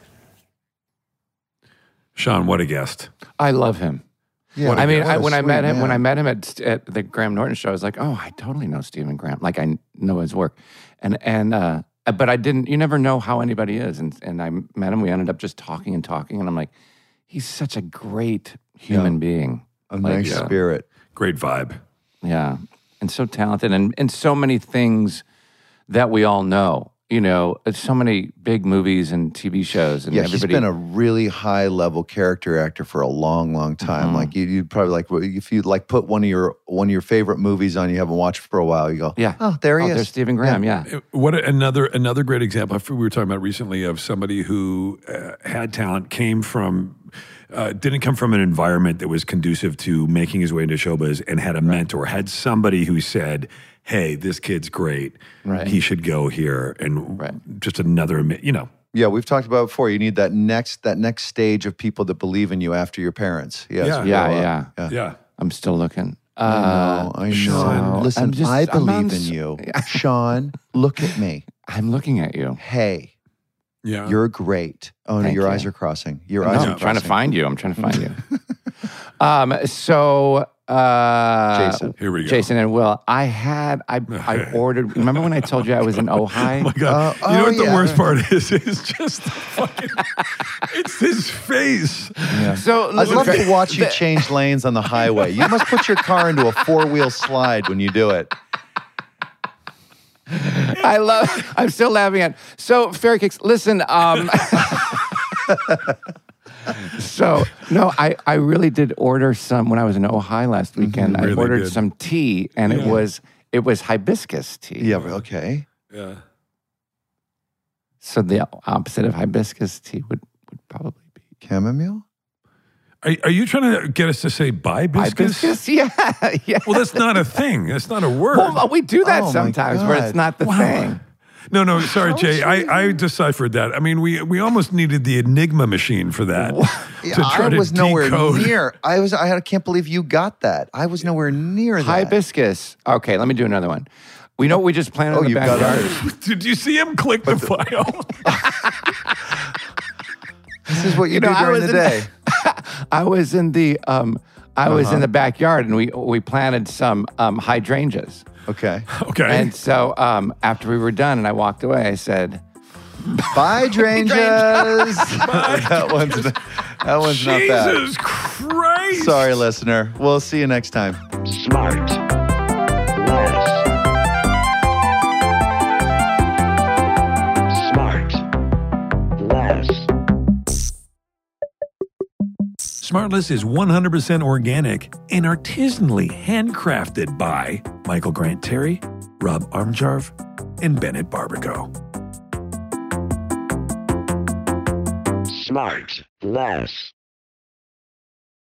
Sean, what a guest. I love him. Yeah. What a I mean, guest. I, What a when I sweet met him, when I man. met him at at the Graham Norton show, I was like, oh, I totally know Stephen Graham. Like I know his work, and and uh, but I didn't. You never know how anybody is, and and I met him. We ended up just talking and talking, and I'm like, he's such a great human being. A Like, nice yeah. spirit. Great vibe. Yeah, and so talented, and and so many things that we all know. You know, it's so many big movies and T V shows, and Yeah, everybody. he's been a really high level character actor for a long, long time. Mhm. Like you, you'd probably like if you like put one of your one of your favorite movies on you haven't watched for a while. You go, yeah. oh, there he oh, is. There's Stephen Graham. Yeah. Uh, What a- another another great example we were talking about recently of somebody who uh, had talent, came from uh, didn't come from an environment that was conducive to making his way into showbiz, and had a mentor, had somebody who said, "Hey, this kid's great. Right. He should go here." And Right. just another, ama- you know, Yeah, we've talked about it before. You need that next that next stage of people that believe in you after your parents. Yes, Yeah. we Yeah, go up. yeah. yeah. yeah. I'm still looking. I know, I know. Sean, Listen, I'm just- I I'm believe on in s- you. Sean, look at me. I'm looking at you. Hey, Yeah. you're great. Oh, no, Thank your you. eyes are crossing. Your No, eyes are I'm crossing. trying to find you. I'm trying to find you. um, so, uh, Jason. Here we go. Jason and Will, I had, I, I ordered, remember when I told you I was in Ojai? Oh my God. Uh, you know oh, what the yeah. worst part is? It's just the fucking, it's his face. So, I'd listen, love Fer- to watch you change lanes on the highway. You must put your car into a four-wheel slide when you do it. I love, I'm still laughing at, so, Fairy Cakes, listen, um, so, no, I, I really did order some, when I was in Ojai last weekend, I Really ordered good. some tea, and it Yeah. was, it was hibiscus tea. Yeah, okay. Yeah. So the opposite of hibiscus tea would, would probably be Chamomile? Are, are you trying to get us to say bye biscuits? hibiscus. Yeah, yeah. Well, that's not a thing. That's not a word. Well, we do that Oh, my sometimes, where it's God. not the Wow. thing. No, no, sorry, Jay. I, I deciphered that. I mean, we we almost needed the Enigma machine for that. Yeah, to try I to was nowhere decode. near. I was. I can't believe you got that. I was nowhere near that. Hibiscus. Okay, let me do another one. We know what we just planted Oh, in the you've got backyard. others. Did you see him click the file? This is what you, You know, do I during was the in- day. I was in the um, I was Uh-huh. in the backyard, and we we planted some um, hydrangeas. Okay. Okay. And so um, after we were done, and I walked away, I said, Bye, Drangers. that one's that one's not bad. Jesus Christ. Sorry, listener. We'll see you next time. Smart. Less. Smart. Less. Smartless is one hundred percent organic and artisanally handcrafted by Michael Grant Terry, Rob Armjarv, and Bennett Barbaco. Smart. Less.